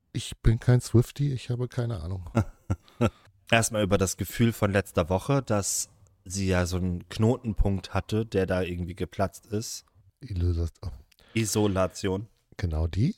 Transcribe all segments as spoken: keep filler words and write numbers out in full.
Ich bin kein Swiftie, ich habe keine Ahnung. Erstmal über das Gefühl von letzter Woche, dass sie ja so einen Knotenpunkt hatte, der da irgendwie geplatzt ist. Illus- oh, Isolation. genau die.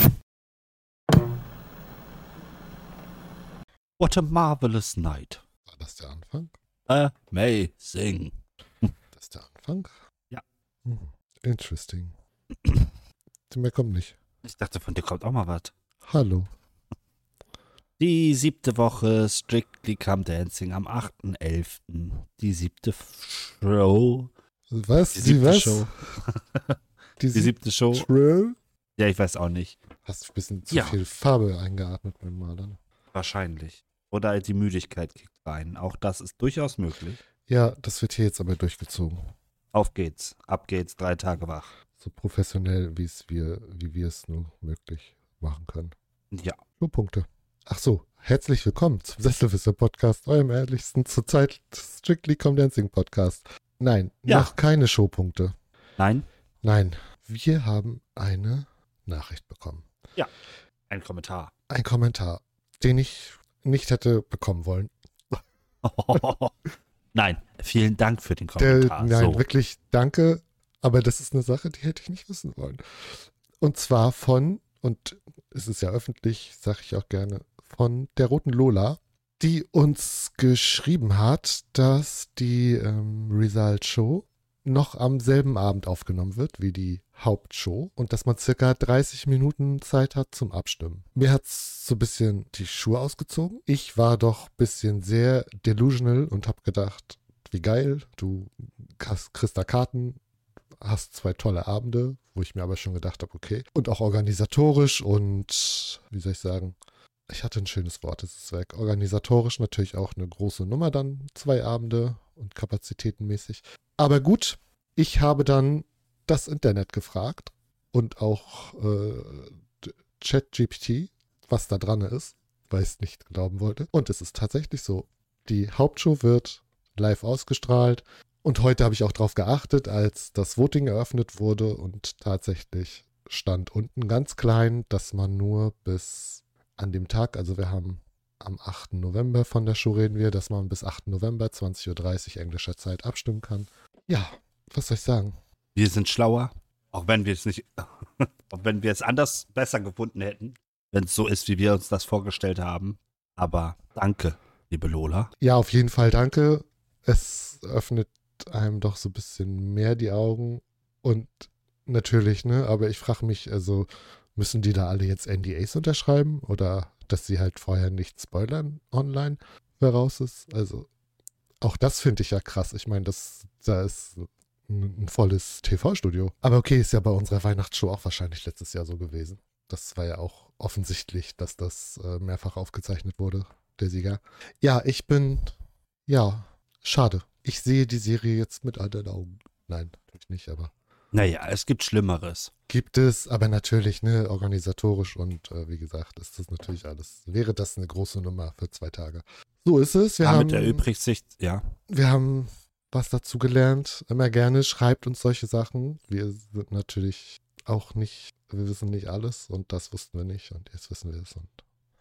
What a marvelous night. War das der Anfang? Amazing. Das ist der Anfang? Ja. Hm, interesting. Mehr kommt nicht. Ich dachte, von dir kommt auch mal was. Hallo. Die siebte Woche Strictly Come Dancing am achten elften Die siebte Show. Was? Die Die, siebte was? Show. Die, Die siebte Show. Show? Ja, ich weiß auch nicht. Hast ein bisschen zu Ja. viel Farbe eingeatmet beim Malern. Wahrscheinlich. Oder die Müdigkeit kickt rein. Auch das ist durchaus möglich. Ja, das wird hier jetzt aber durchgezogen. Auf geht's. Ab geht's. Drei Tage wach. So professionell, wie es wir, wie wir es nur möglich machen können. Ja. Nur Punkte. Ach so, herzlich willkommen zum Sesselwisser-Podcast, eurem ehrlichsten zurzeit Strictly Come Dancing Podcast. Nein, Ja. noch keine Showpunkte. Nein? Nein, wir haben eine Nachricht bekommen. Ein Kommentar. Ein Kommentar, den ich nicht hätte bekommen wollen. Nein, vielen Dank für den Der, Kommentar. nein, so. wirklich danke, aber das ist eine Sache, die hätte ich nicht wissen wollen. Und zwar von, und es ist ja öffentlich, sage ich auch gerne, von der Roten Lola, die uns geschrieben hat, dass die ähm, Result Show noch am selben Abend aufgenommen wird wie die Hauptshow und dass man circa dreißig Minuten Zeit hat zum Abstimmen. Mir hat es so ein bisschen die Schuhe ausgezogen. Ich war doch ein bisschen sehr delusional und habe gedacht, wie geil, du hast, kriegst da Karten, hast zwei tolle Abende, wo ich mir aber schon gedacht habe, okay. Und auch organisatorisch und, wie soll ich sagen, ich hatte ein schönes Wort, es ist weg. Organisatorisch natürlich auch eine große Nummer dann, zwei Abende und kapazitätenmäßig. Aber gut, ich habe dann das Internet gefragt und auch äh, ChatGPT, was da dran ist, weil ich es nicht glauben wollte. Und es ist tatsächlich so, die Hauptshow wird live ausgestrahlt. Und heute habe ich auch darauf geachtet, als das Voting eröffnet wurde und tatsächlich stand unten ganz klein, dass man nur bis an dem Tag, also wir haben am achten November von der Show reden wir, dass man bis achten November zwanzig Uhr dreißig englischer Zeit abstimmen kann. Ja, was soll ich sagen? Wir sind schlauer, auch wenn wir es nicht, auch wenn wir es anders besser gefunden hätten, wenn es so ist, wie wir uns das vorgestellt haben. Aber danke, liebe Lola. Ja, auf jeden Fall danke. Es öffnet einem doch so ein bisschen mehr die Augen und natürlich, ne, aber ich frage mich, also müssen die da alle jetzt N D As unterschreiben oder dass sie halt vorher nicht spoilern online, wer raus ist? Also auch das finde ich ja krass. Ich meine, das da ist ein, ein volles T V-Studio. Aber okay, ist ja bei unserer Weihnachtsshow auch wahrscheinlich letztes Jahr so gewesen. Das war ja auch offensichtlich, dass das äh, mehrfach aufgezeichnet wurde, der Sieger. Ja, ich bin, ja, schade. Ich sehe die Serie jetzt mit anderen Augen. Nein, natürlich nicht, aber Naja, es gibt Schlimmeres. gibt es, aber natürlich, ne, organisatorisch und äh, wie gesagt, ist das natürlich alles, wäre das eine große Nummer für zwei Tage. So ist es. Wir Damit haben, erübrigt sich, ja. wir haben was dazu gelernt. Immer gerne schreibt uns solche Sachen. Wir sind natürlich auch nicht, wir wissen nicht alles und das wussten wir nicht und jetzt wissen wir es und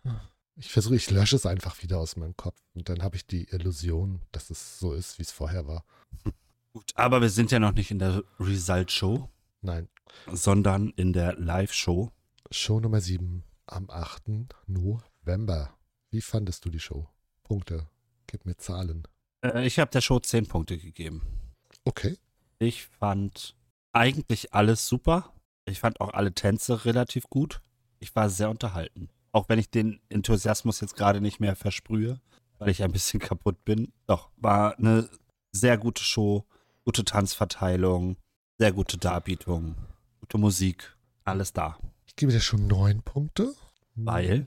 ich versuche, ich lösche es einfach wieder aus meinem Kopf und dann habe ich die Illusion, dass es so ist, wie es vorher war. Gut, aber wir sind ja noch nicht in der Result-Show, Nein. sondern in der Live-Show. Show Nummer sieben am achten November. Wie fandest du die Show? Punkte. Gib mir Zahlen. Äh, ich habe der Show zehn Punkte gegeben. Okay. Ich fand eigentlich alles super. Ich fand auch alle Tänze relativ gut. Ich war sehr unterhalten. Auch wenn ich den Enthusiasmus jetzt gerade nicht mehr versprühe, weil ich ein bisschen kaputt bin. Doch, war eine sehr gute Show, gute Tanzverteilung, sehr gute Darbietung, gute Musik, alles da. Ich gebe dir schon neun Punkte. Weil?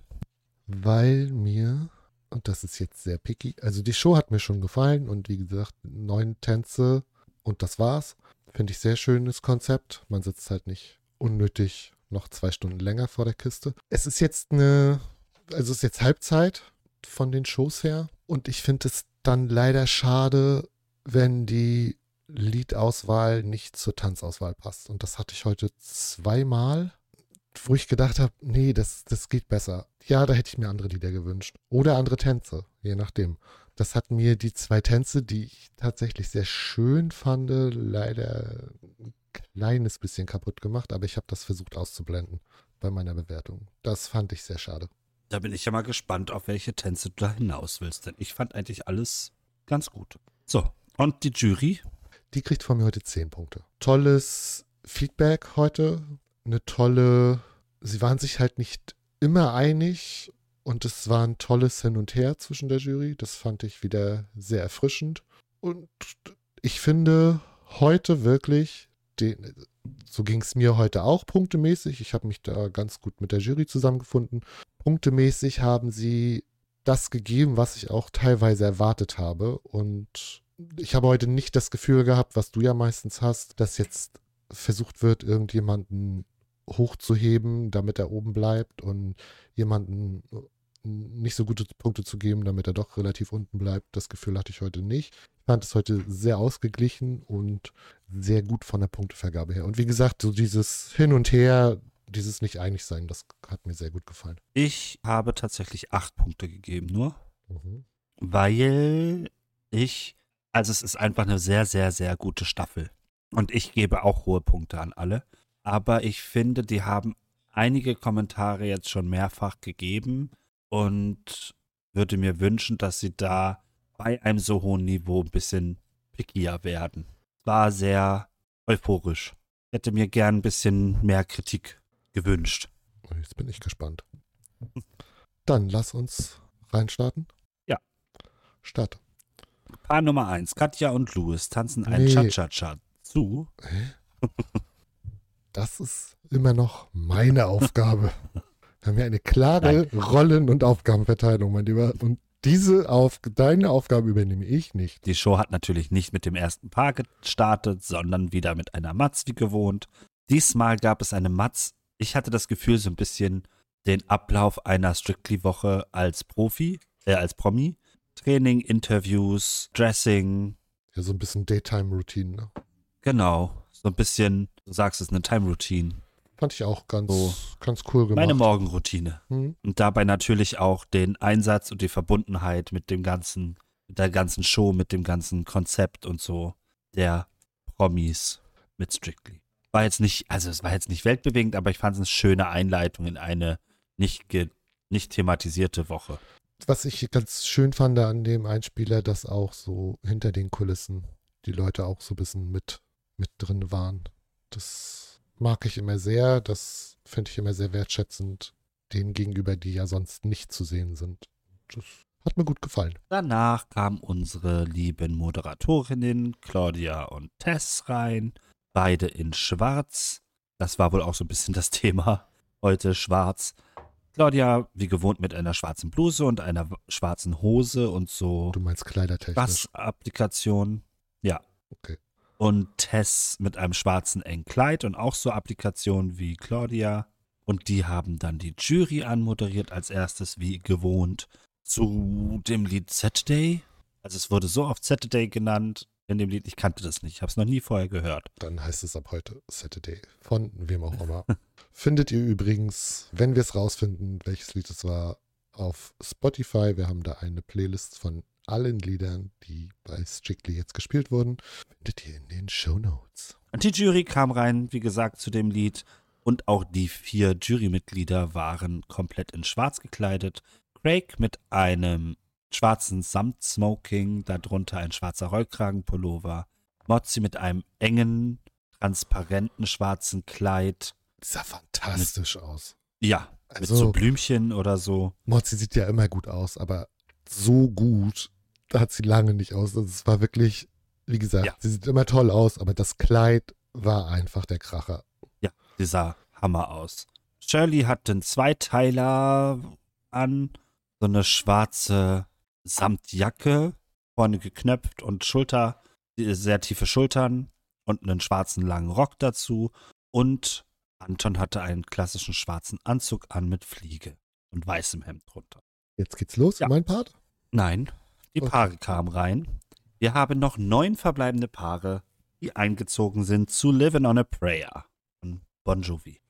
Weil mir, und das ist jetzt sehr picky, also die Show hat mir schon gefallen und wie gesagt, neun Tänze und das war's. Finde ich sehr schönes Konzept. Man sitzt halt nicht unnötig noch zwei Stunden länger vor der Kiste. Es ist jetzt eine, also es ist jetzt Halbzeit von den Shows her und ich finde es dann leider schade, wenn die Liedauswahl nicht zur Tanzauswahl passt. Und das hatte ich heute zweimal. wo ich gedacht habe, nee, das, das geht besser. Ja, da hätte ich mir andere Lieder gewünscht. Oder andere Tänze, je nachdem. Das hat mir die zwei Tänze, die ich tatsächlich sehr schön fand, leider ein kleines bisschen kaputt gemacht, aber ich habe das versucht auszublenden bei meiner Bewertung. Das fand ich sehr schade. Da bin ich ja mal gespannt, auf welche Tänze du da hinaus willst, denn ich fand eigentlich alles ganz gut. So, und die Jury? Die kriegt von mir heute zehn Punkte. Tolles Feedback heute, eine tolle, sie waren sich halt nicht immer einig und es war ein tolles Hin und Her zwischen der Jury. Das fand ich wieder sehr erfrischend. Und ich finde heute wirklich, den, so ging es mir heute auch punktemäßig. Ich habe mich da ganz gut mit der Jury zusammengefunden. Punktemäßig haben sie das gegeben, was ich auch teilweise erwartet habe. Und ich habe heute nicht das Gefühl gehabt, was du ja meistens hast, dass jetzt versucht wird, irgendjemanden hochzuheben, damit er oben bleibt und jemanden nicht so gute Punkte zu geben, damit er doch relativ unten bleibt. Das Gefühl hatte ich heute nicht. Ich fand es heute sehr ausgeglichen und sehr gut von der Punktevergabe her. Und wie gesagt, so dieses Hin und Her, dieses Nicht-Einig-Sein, das hat mir sehr gut gefallen. Ich habe tatsächlich acht Punkte gegeben nur, Mhm. weil ich, also es ist einfach eine sehr, sehr, sehr gute Staffel. Und ich gebe auch hohe Punkte an alle. Aber ich finde, die haben einige Kommentare jetzt schon mehrfach gegeben und würde mir wünschen, dass sie da bei einem so hohen Niveau ein bisschen pickier werden. War sehr euphorisch. Ich hätte mir gern ein bisschen mehr Kritik gewünscht. Jetzt bin ich gespannt. Dann lass uns reinstarten. Ja. Start. Paar Nummer eins. Katja und Louis tanzen ein Nee. Cha-Cha-Cha zu. Das ist immer noch meine Aufgabe. Wir haben ja eine klare Rollen- und Aufgabenverteilung, mein Lieber. Und diese Auf deine Aufgabe übernehme ich nicht. Die Show hat natürlich nicht mit dem ersten Paar gestartet, sondern wieder mit einer Matz wie gewohnt. Diesmal gab es eine Matz. Ich hatte das Gefühl, so ein bisschen den Ablauf einer Strictly-Woche als Profi, äh, als Promi. Training, Interviews, Dressing. Ja, so ein bisschen Daytime-Routine. Ne? Genau, so ein bisschen, du sagst es, eine Time-Routine. Fand ich auch ganz, So. ganz cool gemacht. Meine Morgenroutine. Hm? Und dabei natürlich auch den Einsatz und die Verbundenheit mit dem ganzen, mit der ganzen Show, mit dem ganzen Konzept und so der Promis mit Strictly. War jetzt nicht, also es war jetzt nicht weltbewegend, aber ich fand es eine schöne Einleitung in eine nicht, ge, nicht thematisierte Woche. Was ich ganz schön fand an dem Einspieler, dass auch so hinter den Kulissen die Leute auch so ein bisschen mit, mit drin waren. Das mag ich immer sehr. Das finde ich immer sehr wertschätzend denen gegenüber, die ja sonst nicht zu sehen sind. Das hat mir gut gefallen. Danach kamen unsere lieben Moderatorinnen Claudia und Tess rein, beide in schwarz. Das war wohl auch so ein bisschen das Thema heute, schwarz. Claudia, wie gewohnt, mit einer schwarzen Bluse und einer schwarzen Hose und so Du meinst kleidertechnisch. Bass-Applikation. Ja. Okay. Und Tess mit einem schwarzen engen Kleid und auch so Applikationen wie Claudia. Und die haben dann die Jury anmoderiert als erstes, wie gewohnt, zu dem Lied Saturday. Also es wurde so oft Saturday genannt in dem Lied. Ich kannte das nicht. Ich habe es noch nie vorher gehört. Dann heißt es ab heute Saturday. Von wem auch immer. Findet ihr übrigens, wenn wir es rausfinden, welches Lied es war, auf Spotify. Wir haben da eine Playlist von allen Liedern, die bei Strictly jetzt gespielt wurden. Findet ihr in den Shownotes. Und die Jury kam rein, wie gesagt, zu dem Lied. Und auch die vier Jurymitglieder waren komplett in schwarz gekleidet. Craig mit einem schwarzen Samtsmoking, darunter ein schwarzer Rollkragenpullover. Mozzi mit einem engen, transparenten schwarzen Kleid. Sah fantastisch aus. Ja, mit Also- so Blümchen oder so. Mozzi sieht ja immer gut aus, aber so gut hat sie lange nicht aus. Also es war wirklich, wie gesagt, Ja. sie sieht immer toll aus, aber das Kleid war einfach der Kracher. Ja, die sah Hammer aus. Shirley hat einen Zweiteiler an, so eine schwarze Samtjacke, vorne geknöpft und Schulter, sehr tiefe Schultern und einen schwarzen langen Rock dazu. Und Anton hatte einen klassischen schwarzen Anzug an mit Fliege und weißem Hemd drunter. Jetzt geht's los, Ja. mein Part. Nein, die Okay. Paare kamen rein. Wir haben noch neun verbleibende Paare, die eingezogen sind zu Livin' on a Prayer von Bon Jovi.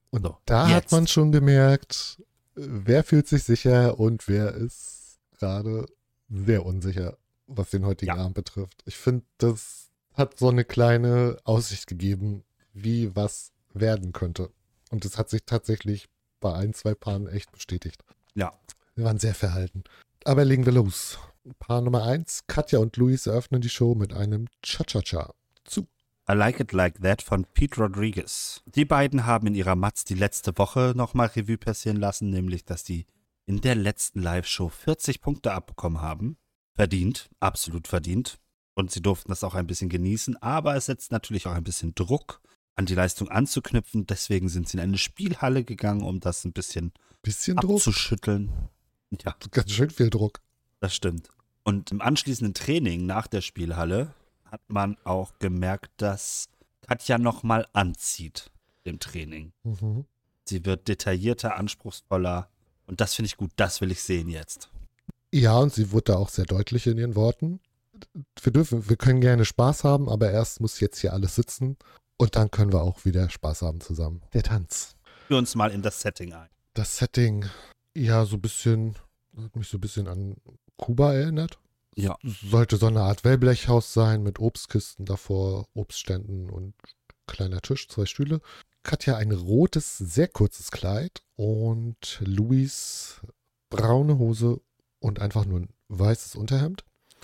Und So, da jetzt. hat man schon gemerkt, wer fühlt sich sicher und wer ist gerade sehr unsicher, was den heutigen Ja. Abend betrifft. Ich finde, das hat so eine kleine Aussicht gegeben, wie was werden könnte. Und das hat sich tatsächlich bei ein, zwei Paaren echt bestätigt. Ja. Wir waren sehr verhalten. Aber legen wir los. Paar Nummer eins, Katja und Luis eröffnen die Show mit einem Cha-Cha-Cha. Zu. I Like It Like That von Pete Rodriguez. Die beiden haben in ihrer Matz die letzte Woche nochmal Revue passieren lassen, nämlich, dass die in der letzten Live-Show vierzig Punkte abbekommen haben. Verdient, absolut verdient. Und sie durften das auch ein bisschen genießen, aber es setzt natürlich auch ein bisschen Druck, an die Leistung anzuknüpfen. Deswegen sind sie in eine Spielhalle gegangen, um das ein bisschen, Bisschen Druck. abzuschütteln. Ja, Ganz schön viel Druck. das stimmt. Und im anschließenden Training nach der Spielhalle hat man auch gemerkt, dass Katja nochmal anzieht im Training. Mhm. Sie wird detaillierter, anspruchsvoller und das finde ich gut, das will ich sehen jetzt. Ja, und sie wurde da auch sehr deutlich in ihren Worten. Wir dürfen, wir können gerne Spaß haben, aber erst muss jetzt hier alles sitzen und dann können wir auch wieder Spaß haben zusammen. Der Tanz. Führ uns mal in das Setting ein. Das Setting, ja, so ein bisschen, hat mich so ein bisschen an Kuba erinnert. Ja. Sollte so eine Art Wellblechhaus sein mit Obstkisten davor, Obstständen und kleiner Tisch, zwei Stühle. Katja ein rotes, sehr kurzes Kleid und Luis braune Hose und einfach nur ein weißes Unterhemd.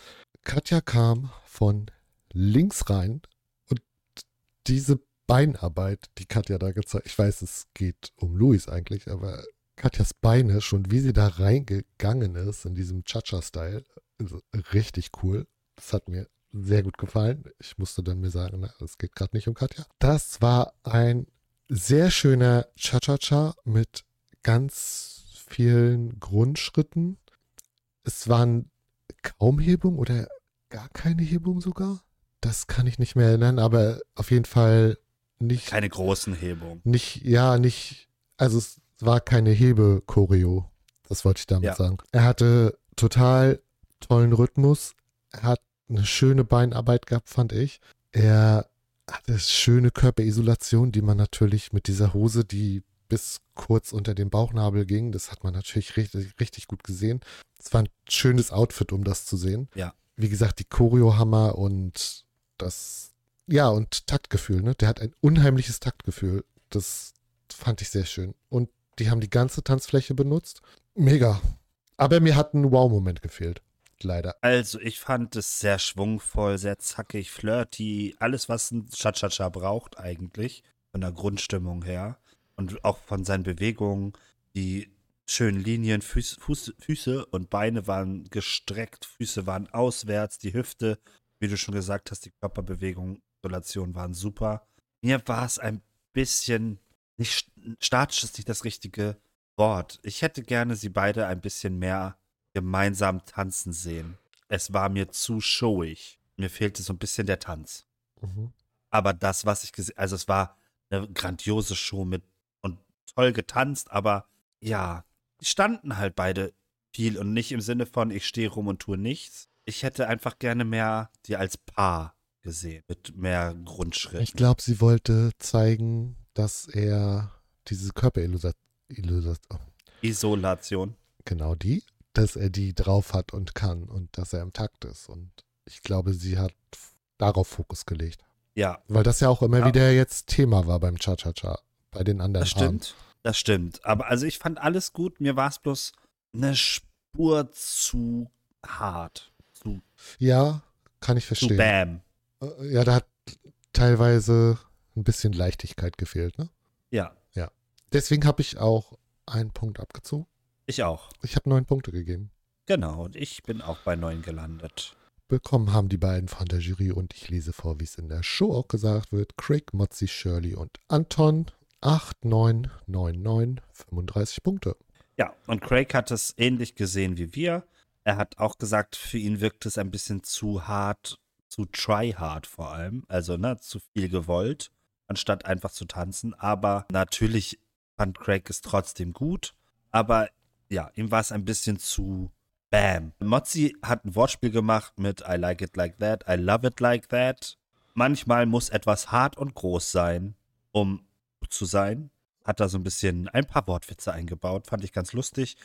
Katja kam von links rein und diese Beinarbeit, die Katja da gezeigt, ich weiß, es geht um Luis eigentlich, aber Katjas Beine, schon wie sie da reingegangen ist in diesem Cha-Cha-Style, ist richtig cool. Das hat mir sehr gut gefallen. Ich musste dann mir sagen, na, es geht gerade nicht um Katja. Das war ein sehr schöner Cha-Cha-Cha mit ganz vielen Grundschritten. Es waren kaum Hebung oder gar keine Hebung sogar. Das kann ich nicht mehr erinnern, aber auf jeden Fall nicht. Keine großen Hebungen. Nicht, ja, nicht, also es war keine Hebe-Choreo. Das wollte ich damit Ja. sagen. Er hatte total tollen Rhythmus. Er hat eine schöne Beinarbeit gehabt, fand ich. Er hatte schöne Körperisolation, die man natürlich mit dieser Hose, die bis kurz unter den Bauchnabel ging, das hat man natürlich richtig, richtig gut gesehen. Es war ein schönes Outfit, um das zu sehen. Ja. Wie gesagt, die Choreo-Hammer und das, ja, und Taktgefühl, ne? Der hat ein unheimliches Taktgefühl. Das fand ich sehr schön. Und die haben die ganze Tanzfläche benutzt. Mega. Aber mir hat ein Wow-Moment gefehlt. Leider. Also ich fand es sehr schwungvoll, sehr zackig, flirty, alles was ein Cha-Cha-Cha braucht eigentlich, von der Grundstimmung her. Und auch von seinen Bewegungen, die schönen Linien, Füße, Fuß, Füße und Beine waren gestreckt, Füße waren auswärts, die Hüfte, wie du schon gesagt hast, die Körperbewegung, Isolation waren super. Mir war es ein bisschen, nicht statisch ist nicht das richtige Wort. Ich hätte gerne sie beide ein bisschen mehr gemeinsam tanzen sehen. Es war mir zu showig. Mir fehlte so ein bisschen der Tanz. Mhm. Aber das, was ich gesehen, also es war eine grandiose Show mit und toll getanzt, aber ja, die standen halt beide viel und nicht im Sinne von, ich stehe rum und tue nichts. Ich hätte einfach gerne mehr die als Paar gesehen, mit mehr Grundschritten. Ich glaube, sie wollte zeigen, dass er diese Körperillusion, oh, Isolation. genau die, dass er die drauf hat und kann und dass er im Takt ist. Und ich glaube, sie hat darauf Fokus gelegt. Ja, Weil das ja auch immer Ja. wieder jetzt Thema war beim Cha-Cha-Cha, bei den anderen das Paaren. stimmt. Das stimmt. Aber also ich fand alles gut. Mir war es bloß eine Spur zu hart. Zu, Ja, kann ich zu verstehen. bam. Äh, Ja, da hat teilweise ein bisschen Leichtigkeit gefehlt, ne? Ja, Deswegen habe ich auch einen Punkt abgezogen. ich auch. Ich habe neun Punkte gegeben. Genau. Und ich bin auch bei neun gelandet. Bekommen haben die beiden von der Jury und ich lese vor, wie es in der Show auch gesagt wird. Craig, Mozzi, Shirley und Anton. acht, neun, neun, neun, fünfunddreißig Punkte. Ja, und Craig hat es ähnlich gesehen wie wir. Er hat auch gesagt, für ihn wirkt es ein bisschen zu hart, zu try-hard vor allem. Also, ne, zu viel gewollt, anstatt einfach zu tanzen. Aber natürlich fand Craig es trotzdem gut. Aber ja, ihm war es ein bisschen zu bam. Mozzi hat ein Wortspiel gemacht mit I like it like that, I love it like that. Manchmal muss etwas hart und groß sein, um zu sein. hat da so ein bisschen ein paar Wortwitze eingebaut, fand ich ganz lustig.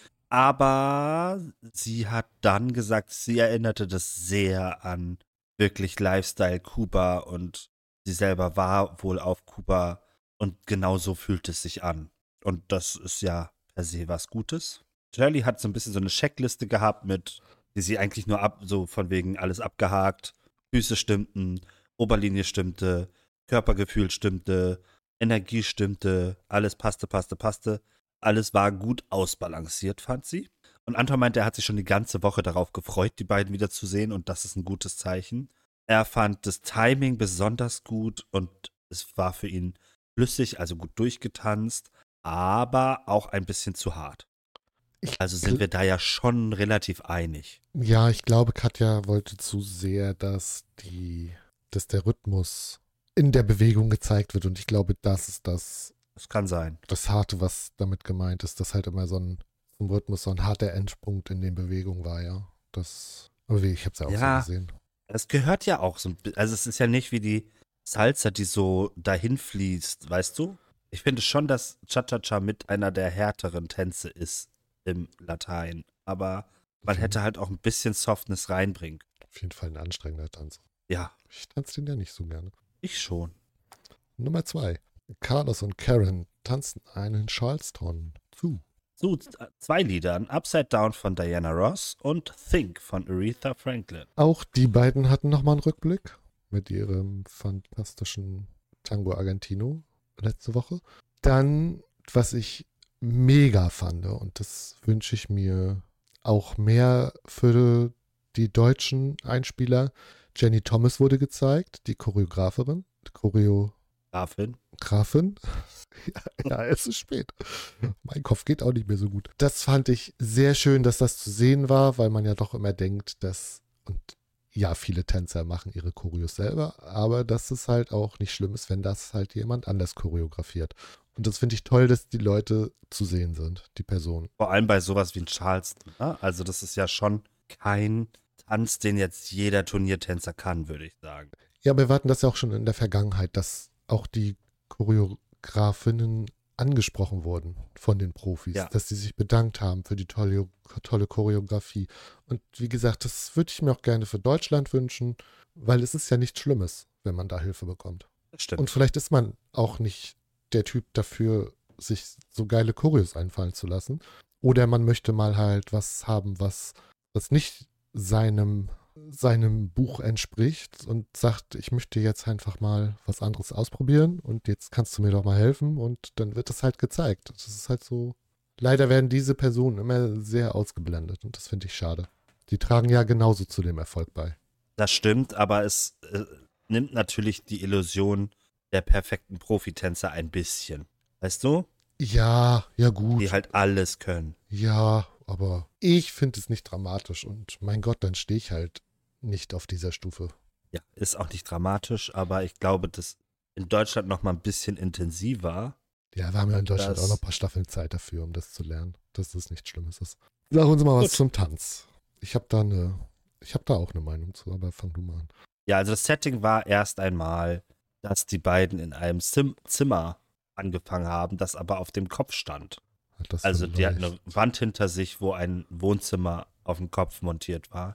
Aber sie hat dann gesagt, sie erinnerte das sehr an wirklich Lifestyle Kuba und sie selber war wohl auf Kuba und genau so fühlt es sich an. Und das ist ja per se was Gutes. Shirley hat so ein bisschen so eine Checkliste gehabt mit, die sie eigentlich nur ab, so von wegen alles abgehakt. Füße stimmten, Oberlinie stimmte, Körpergefühl stimmte, Energie stimmte, alles passte, passte, passte. Alles war gut ausbalanciert, fand sie. Und Anton meinte, er hat sich schon die ganze Woche darauf gefreut, die beiden wiederzusehen und das ist ein gutes Zeichen. Er fand das Timing besonders gut und es war für ihn flüssig, also gut durchgetanzt, aber auch ein bisschen zu hart. Ich Also sind gl- wir da ja schon relativ einig. Ja, ich glaube, Katja wollte zu sehr, dass die, dass der Rhythmus in der Bewegung gezeigt wird. Und ich glaube, das ist das, Das kann sein. das Harte, was damit gemeint ist, dass halt immer so ein, so ein Rhythmus, so ein harter Endpunkt in den Bewegungen war, ja. Das, aber wie, ich habe es ja auch Ja, so gesehen. es gehört ja auch so ein bisschen, also es ist ja nicht wie die Salsa, die so dahin fließt, weißt du? Ich finde schon, dass Cha-Cha-Cha mit einer der härteren Tänze ist im Latein. Aber man Auf jeden, hätte halt auch ein bisschen Softness reinbringen. auf jeden Fall ein anstrengender Tanz. Ja, Ich tanze den ja nicht so gerne. ich schon. Nummer zwei. Carlos und Karen tanzen einen Charleston zu. Zu z- zwei Liedern, Upside Down von Diana Ross und Think von Aretha Franklin. Auch die beiden hatten nochmal einen Rückblick mit ihrem fantastischen Tango Argentino letzte Woche. Dann, was ich mega fand, und das wünsche ich mir auch mehr für die deutschen Einspieler. Jenny Thomas wurde gezeigt, die Choreografin, die Grafin. Choreografin. Ja, ja, es ist spät. Mein Kopf geht auch nicht mehr so gut. Das fand ich sehr schön, dass das zu sehen war, weil man ja doch immer denkt, dass, und ja, viele Tänzer machen ihre Choreos selber, aber dass es halt auch nicht schlimm ist, wenn das halt jemand anders choreografiert. Und das finde ich toll, dass die Leute zu sehen sind, die Personen. Vor allem bei sowas wie ein Charleston. Ne? Also das ist ja schon kein Tanz, den jetzt jeder Turniertänzer kann, würde ich sagen. Ja, aber wir hatten das ja auch schon in der Vergangenheit, dass auch die Choreografinnen angesprochen wurden von den Profis, Ja. dass sie sich bedankt haben für die tolle, tolle Choreografie. Und wie gesagt, das würde ich mir auch gerne für Deutschland wünschen, weil es ist ja nichts Schlimmes, wenn man da Hilfe bekommt. Das stimmt. Und vielleicht ist man auch nicht der Typ dafür, sich so geile Choreos einfallen zu lassen. Oder man möchte mal halt was haben, was, was nicht seinem, seinem Buch entspricht und sagt, ich möchte jetzt einfach mal was anderes ausprobieren und jetzt kannst du mir doch mal helfen und dann wird das halt gezeigt. Das ist halt so. Leider werden diese Personen immer sehr ausgeblendet und das finde ich schade. Die tragen ja genauso zu dem Erfolg bei. Das stimmt, aber es äh, nimmt natürlich die Illusion der perfekten Profitänzer ein bisschen. Weißt du? Ja, ja gut. Die halt alles können. Ja, aber ich finde es nicht dramatisch und mein Gott, dann stehe ich halt nicht auf dieser Stufe. Ja, ist auch nicht dramatisch, aber ich glaube, dass in Deutschland noch mal ein bisschen intensiver. Ja, wir haben ja in Deutschland Das- auch noch ein paar Staffeln Zeit dafür, um das zu lernen, dass das nichts Schlimmes ist. Sag uns mal was Gut. zum Tanz. Ich habe da eine, ich habe da auch eine Meinung zu, aber fang du mal an. Ja, also das Setting war erst einmal, dass die beiden in einem Sim Zimmer angefangen haben, das aber auf dem Kopf stand. Hat das Also die hatten vielleicht- eine Wand hinter sich, wo ein Wohnzimmer auf dem Kopf montiert war.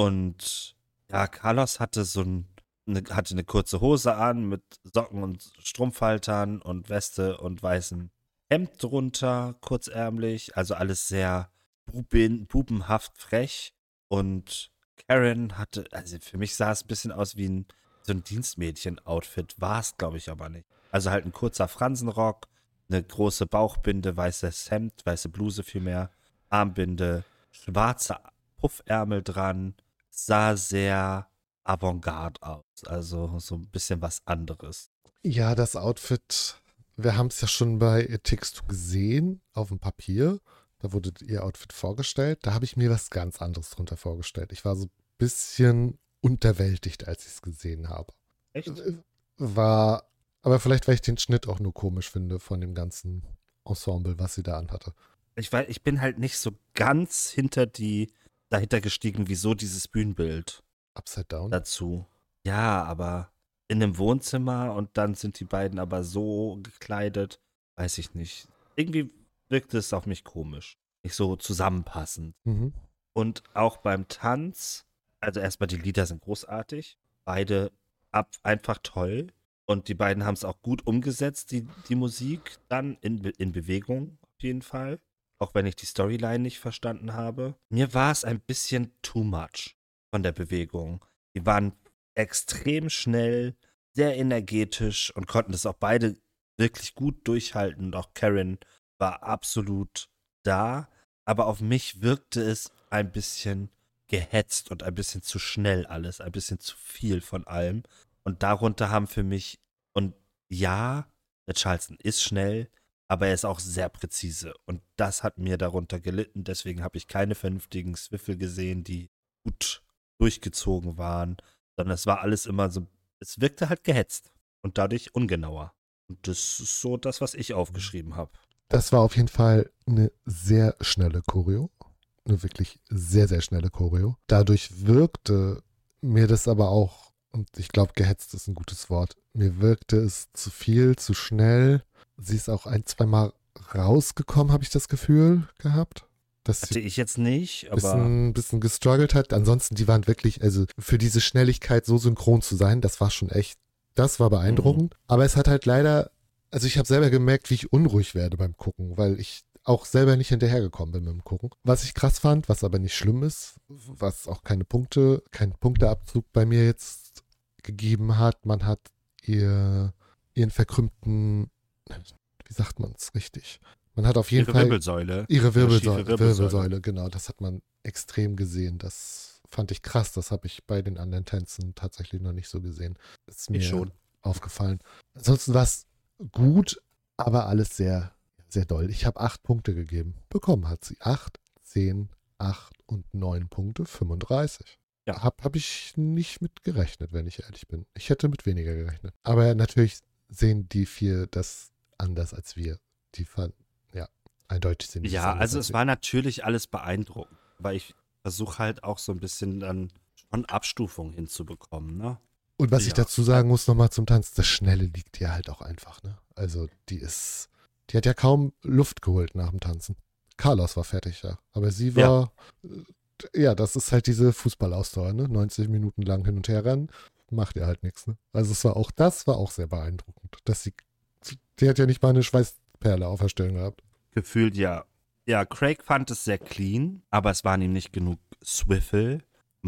Und ja, Carlos hatte so ein, eine, hatte eine kurze Hose an mit Socken und Strumpfhaltern und Weste und weißem Hemd drunter, kurzärmlich. Also alles sehr buben, bubenhaft frech. Und Karen hatte, also für mich sah es ein bisschen aus wie ein, so ein Dienstmädchen-Outfit. War es, glaube ich, aber nicht. Also halt ein kurzer Fransenrock, eine große Bauchbinde, weißes Hemd, weiße Bluse vielmehr, Armbinde, schwarze Puffärmel dran, sah sehr avantgarde aus, also so ein bisschen was anderes. Ja, das Outfit, wir haben es ja schon bei It Takes Two gesehen, auf dem Papier. Da wurde ihr Outfit vorgestellt. Da habe ich mir was ganz anderes drunter vorgestellt. Ich war so ein bisschen unterwältigt, als ich es gesehen habe. Echt? War, aber vielleicht, weil ich den Schnitt auch nur komisch finde von dem ganzen Ensemble, was sie da anhatte. Ich, weiß, ich bin halt nicht so ganz hinter die, dahinter gestiegen, wieso dieses Bühnenbild Upside Down. dazu. Ja, aber in einem Wohnzimmer und dann sind die beiden aber so gekleidet. weiß ich nicht. Irgendwie wirkte es auf mich komisch. Nicht so zusammenpassend. Mhm. Und auch beim Tanz, also erstmal die Lieder sind großartig. Beide ab, einfach toll. Und die beiden haben es auch gut umgesetzt, die, die Musik dann in, Be- in Bewegung auf jeden Fall. Auch wenn ich die Storyline nicht verstanden habe. Mir war es ein bisschen too much von der Bewegung. Die waren extrem schnell, sehr energetisch und konnten das auch beide wirklich gut durchhalten. Und auch Karen war absolut da. Aber auf mich wirkte es ein bisschen gehetzt und ein bisschen zu schnell alles, ein bisschen zu viel von allem. Und darunter haben für mich, und ja, der Charleston ist schnell, aber er ist auch sehr präzise. Und das hat mir darunter gelitten. Deswegen habe ich keine vernünftigen Swiffel gesehen, die gut durchgezogen waren, sondern es war alles immer so, es wirkte halt gehetzt und dadurch ungenauer. Und das ist so das, was ich aufgeschrieben habe. Das war auf jeden Fall eine sehr schnelle Choreo. Eine wirklich sehr, sehr schnelle Choreo. Dadurch wirkte mir das aber auch, und ich glaube, gehetzt ist ein gutes Wort, mir wirkte es zu viel, zu schnell. Sie ist auch ein, zwei Mal rausgekommen, habe ich das Gefühl gehabt. Dass Hatte sie ich jetzt nicht, ein aber bisschen, bisschen gestruggelt hat. Ansonsten, die waren wirklich, also für diese Schnelligkeit so synchron zu sein, das war schon echt, das war beeindruckend. Aber es hat halt leider, also ich habe selber gemerkt, wie ich unruhig werde beim Gucken, weil ich auch selber nicht hinterhergekommen bin mit dem Gucken. Was ich krass fand, was aber nicht schlimm ist, was auch keine Punkte, keinen Punkteabzug bei mir jetzt gegeben hat, man hat ihr, ihren verkrümmten, wie sagt man es richtig? Man hat auf jeden ihre Fall Wirbelsäule. ihre Wirbelsäule, schiefe Wirbelsäule. Wirbelsäule, genau, das hat man extrem gesehen. Das fand ich krass, das habe ich bei den anderen Tänzen tatsächlich noch nicht so gesehen. Ist mir Ich schon. aufgefallen. Ansonsten war es gut, aber alles sehr, sehr doll. Ich habe acht Punkte gegeben. Bekommen hat sie acht, zehn, acht und neun Punkte, fünfunddreißig. Ja. Habe hab ich nicht mit gerechnet, wenn ich ehrlich bin. Ich hätte mit weniger gerechnet. Aber natürlich sehen die vier das anders als wir. Die fanden, ja, eindeutig sehen die das Ja, anders also als es wir. war natürlich alles beeindruckend, weil ich versuche halt auch so ein bisschen dann schon Abstufung hinzubekommen, ne? Und was ich Ja. dazu sagen muss nochmal zum Tanz, das Schnelle liegt ihr halt auch einfach, ne? Also die ist, die hat ja kaum Luft geholt nach dem Tanzen. Carlos war fertig, ja. Aber sie war, äh, ja, das ist halt diese Fußballausdauer, ne? neunzig Minuten lang hin und her rennen, macht ihr halt nichts, ne? Also es war auch, das war auch sehr beeindruckend, dass sie, die hat ja nicht mal eine Schweißperle auf der Stirn gehabt. Gefühlt ja. Ja, Craig fand es sehr clean, aber es waren ihm nicht genug Swiffel.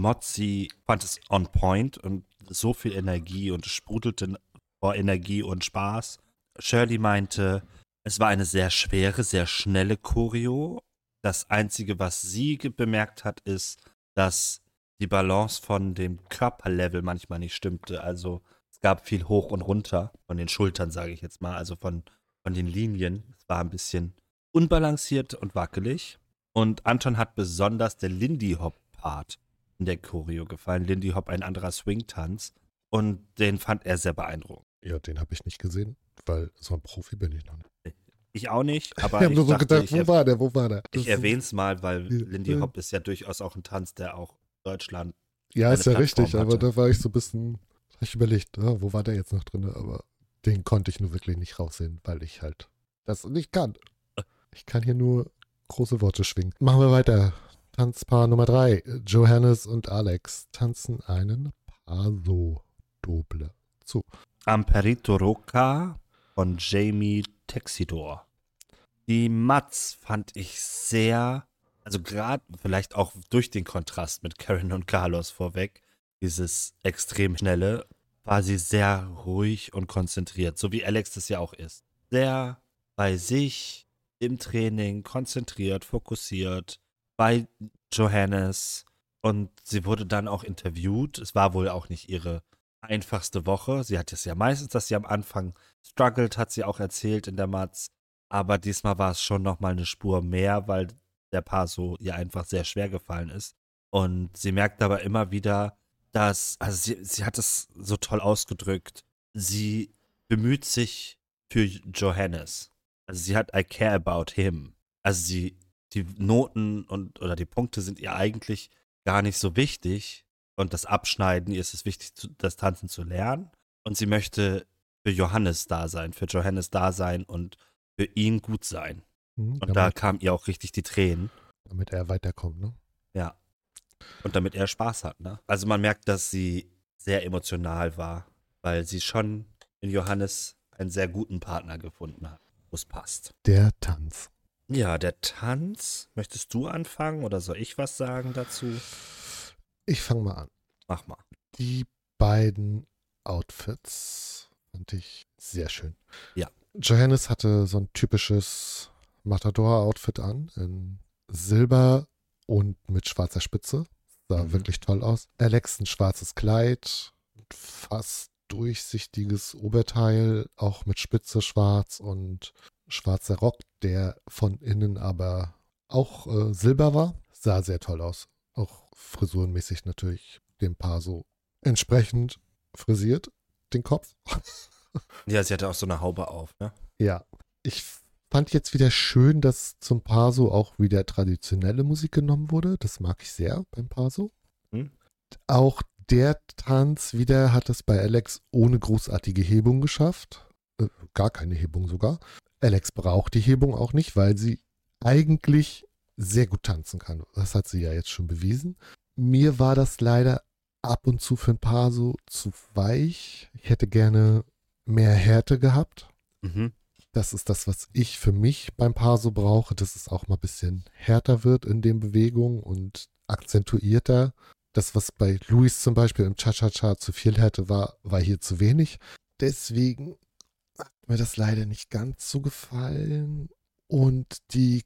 Mozzi fand es on point und so viel Energie und es sprudelte vor Energie und Spaß. Shirley meinte, es war eine sehr schwere, sehr schnelle Choreo. Das Einzige, was sie ge- bemerkt hat, ist, dass die Balance von dem Körperlevel manchmal nicht stimmte. Also es gab viel hoch und runter von den Schultern, sage ich jetzt mal, also von, von den Linien. Es war ein bisschen unbalanciert und wackelig. Und Anton hat besonders der Lindy Hop-Part in der Choreo gefallen. Lindy Hop, ein anderer Swing-Tanz. Und den fand er sehr beeindruckend. Ja, den habe ich nicht gesehen, weil so ein Profi bin ich noch nicht. Ich auch nicht, Ich aber habe ich, nur so dachte, gedacht, ich, wo erw- war der, wo war der? ich Das- erwähne es mal, weil Ja. Lindy Hop ist ja durchaus auch ein Tanz, der auch Deutschland Ja, ist ja eine richtig, Plattform aber hatte. da war ich so ein bisschen, hab ich überlegt, ah, wo war der jetzt noch drin? Aber den konnte ich nur wirklich nicht raussehen, weil ich halt das nicht kann. Ich kann hier nur große Worte schwingen. Machen wir weiter. Tanzpaar Nummer drei. Johannes und Alex tanzen einen Paso Doble zu. Amperito Roca von Jamie Texidor. Die Mats fand ich sehr, also gerade vielleicht auch durch den Kontrast mit Karen und Carlos vorweg, dieses extrem schnelle, war sie sehr ruhig und konzentriert, so wie Alex das ja auch ist. Sehr bei sich, im Training, konzentriert, fokussiert, bei Johannes. Und sie wurde dann auch interviewt. Es war wohl auch nicht ihre einfachste Woche. Sie hat es ja meistens, dass sie am Anfang struggelt, hat sie auch erzählt in der Mats. Aber diesmal war es schon noch mal eine Spur mehr, weil der Paso ihr einfach sehr schwer gefallen ist. Und sie merkt aber immer wieder, dass, also sie, sie hat es so toll ausgedrückt, sie bemüht sich für Johannes. Also sie hat I care about him. Also sie, die Noten und oder die Punkte sind ihr eigentlich gar nicht so wichtig. Und das Abschneiden, ihr ist es wichtig, zu, das Tanzen zu lernen. Und sie möchte für Johannes da sein, für Johannes da sein und für ihn gut sein. Hm, Und damit, da kamen ihr auch richtig die Tränen. damit er weiterkommt, ne? Ja. Und damit er Spaß hat, ne? Also man merkt, dass sie sehr emotional war, weil sie schon in Johannes einen sehr guten Partner gefunden hat, wo es passt. Der Tanz. Ja, der Tanz. Möchtest du anfangen oder soll ich was sagen dazu? Ich fange mal an. Mach mal. Die beiden Outfits fand ich sehr schön. Ja. Johannes hatte so ein typisches Matador-Outfit an, in Silber und mit schwarzer Spitze. Sah Mhm. wirklich toll aus. Alex ein schwarzes Kleid, fast durchsichtiges Oberteil, auch mit Spitze schwarz und schwarzer Rock, der von innen aber auch äh, silber war. Sah sehr toll aus. Auch frisurenmäßig natürlich dem Paar so entsprechend frisiert, den Kopf. Ja, sie hatte auch so eine Haube auf, ne? Ja, ich fand jetzt wieder schön, dass zum Paso auch wieder traditionelle Musik genommen wurde. Das mag ich sehr beim Paso. Hm? Auch der Tanz wieder hat es bei Alex ohne großartige Hebung geschafft. Äh, gar keine Hebung sogar. Alex braucht die Hebung auch nicht, weil sie eigentlich sehr gut tanzen kann. Das hat sie ja jetzt schon bewiesen. Mir war das leider ab und zu für ein Paso zu weich. Ich hätte gerne mehr Härte gehabt. Mhm. Das ist das, was ich für mich beim Paso brauche, dass es auch mal ein bisschen härter wird in den Bewegungen und akzentuierter. Das, was bei Luis zum Beispiel im Cha-Cha-Cha zu viel Härte war, war hier zu wenig. Deswegen hat mir das leider nicht ganz so gefallen. Und die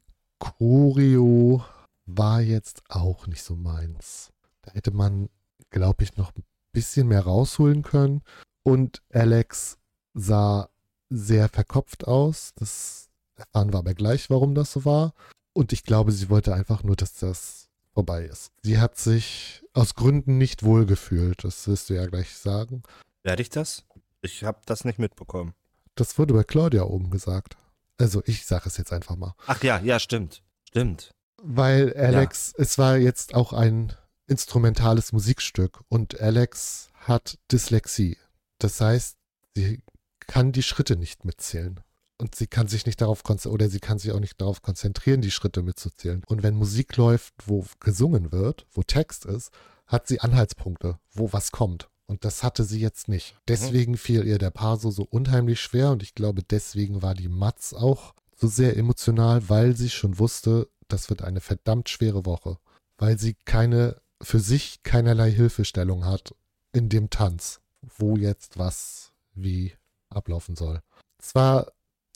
Choreo war jetzt auch nicht so meins. Da hätte man, glaube ich, noch ein bisschen mehr rausholen können. Und Alex sah sehr verkopft aus. Das erfahren wir aber gleich, warum das so war. Und ich glaube, sie wollte einfach nur, dass das vorbei ist. Sie hat sich aus Gründen nicht wohlgefühlt. Das wirst du ja gleich sagen. Werde ich das? Ich habe das nicht mitbekommen. Das wurde bei Claudia oben gesagt. Also ich sage es jetzt einfach mal. Ach ja, ja, stimmt. Stimmt. Weil Alex, ja. Es war jetzt auch ein instrumentales Musikstück und Alex hat Dyslexie. Das heißt, sie kann die Schritte nicht mitzählen. Und sie kann sich nicht darauf konzentrieren, oder sie kann sich auch nicht darauf konzentrieren, die Schritte mitzuzählen. Und wenn Musik läuft, wo gesungen wird, wo Text ist, hat sie Anhaltspunkte, wo was kommt. Und das hatte sie jetzt nicht. Deswegen mhm. fiel ihr der Paso so unheimlich schwer und ich glaube, deswegen war die Matz auch so sehr emotional, weil sie schon wusste, das wird eine verdammt schwere Woche. Weil sie keine, für sich keinerlei Hilfestellung hat in dem Tanz, wo jetzt was wie ablaufen soll. Es war,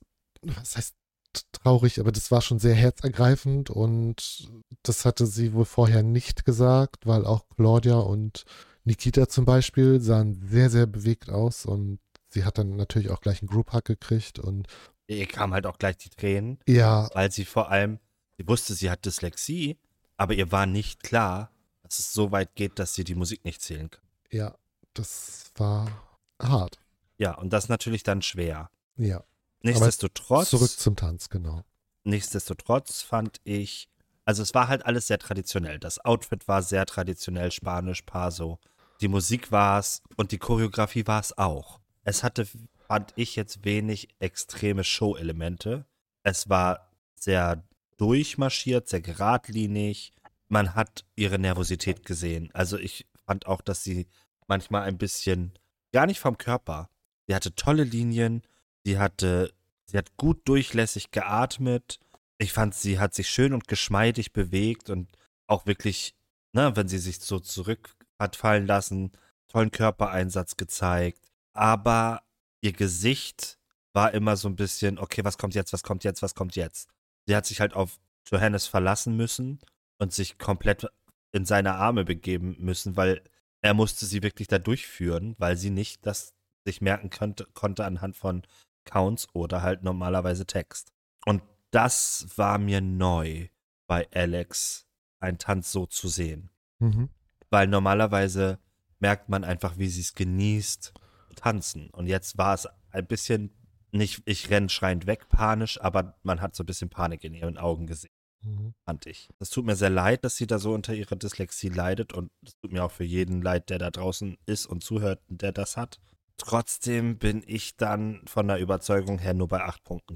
was heißt traurig, aber das war schon sehr herzergreifend und das hatte sie wohl vorher nicht gesagt, weil auch Claudia und Nikita zum Beispiel sahen sehr, sehr bewegt aus und sie hat dann natürlich auch gleich einen Group-Hug gekriegt und Ihr kamen halt auch gleich die Tränen, ja, weil sie vor allem, sie wusste, sie hat Dyslexie, aber ihr war nicht klar, dass es so weit geht, dass sie die Musik nicht zählen kann. Ja, das war hart. Ja, und das natürlich dann schwer. Ja. Nichtsdestotrotz. Aber zurück zum Tanz, genau. Nichtsdestotrotz fand ich, also es war halt alles sehr traditionell. Das Outfit war sehr traditionell, Spanisch, Paso. Die Musik war es und die Choreografie war es auch. Es hatte, fand ich jetzt wenig extreme Show-Elemente. Es war sehr durchmarschiert, sehr geradlinig. Man hat ihre Nervosität gesehen. Also ich fand auch, dass sie manchmal ein bisschen, gar nicht vom Körper. Sie hatte tolle Linien, sie hatte, sie hat gut durchlässig geatmet. Ich fand, sie hat sich schön und geschmeidig bewegt und auch wirklich, ne, wenn sie sich so zurück hat fallen lassen, tollen Körpereinsatz gezeigt. Aber ihr Gesicht war immer so ein bisschen, okay, was kommt jetzt, was kommt jetzt, was kommt jetzt? Sie hat sich halt auf Johannes verlassen müssen und sich komplett in seine Arme begeben müssen, weil er musste sie wirklich da durchführen, weil sie nicht das sich merken konnte, konnte anhand von Counts oder halt normalerweise Text. Und das war mir neu bei Alex, einen Tanz so zu sehen. Mhm. Weil normalerweise merkt man einfach, wie sie es genießt, tanzen. Und jetzt war es ein bisschen, nicht ich renn schreiend weg, panisch, aber man hat so ein bisschen Panik in ihren Augen gesehen. Mhm. Fand ich. Das tut mir sehr leid, dass sie da so unter ihrer Dyslexie leidet und es tut mir auch für jeden leid, der da draußen ist und zuhört, der das hat. Trotzdem bin ich dann von der Überzeugung her nur bei acht Punkten gelandet.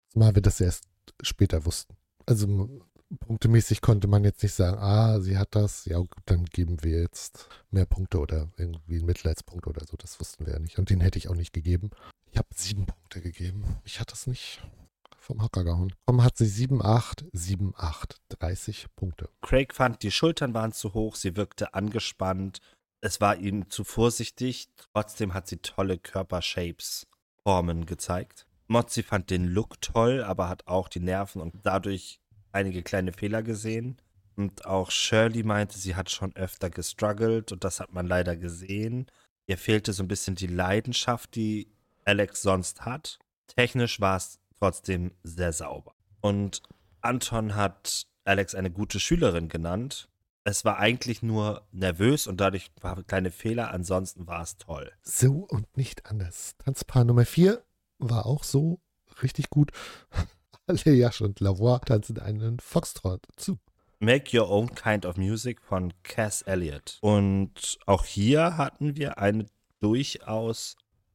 Zumal wir das erst später wussten. Also m- punktemäßig konnte man jetzt nicht sagen, ah, sie hat das, ja gut, dann geben wir jetzt mehr Punkte oder irgendwie einen Mitleidspunkt oder so. Das wussten wir ja nicht. Und den hätte ich auch nicht gegeben. Ich habe sieben Punkte gegeben. Ich hatte das nicht vom Hocker gehauen. Tom hat sie sieben, acht, sieben, acht, dreißig Punkte. Craig fand, die Schultern waren zu hoch, sie wirkte angespannt, es war ihm zu vorsichtig, trotzdem hat sie tolle Körpershapes, Formen gezeigt. Mozzi fand den Look toll, aber hat auch die Nerven und dadurch einige kleine Fehler gesehen. Und auch Shirley meinte, sie hat schon öfter gestruggelt und das hat man leider gesehen. Ihr fehlte so ein bisschen die Leidenschaft, die Alex sonst hat. Technisch war es trotzdem sehr sauber. Und Anton hat Alex eine gute Schülerin genannt. Es war eigentlich nur nervös und dadurch waren kleine Fehler, ansonsten war es toll. So und nicht anders. Tanzpaar Nummer vier war auch so richtig gut. Aleyash und Lavoie tanzen einen Foxtrot zu. Make Your Own Kind of Music von Cass Elliot. Und auch hier hatten wir eine durchaus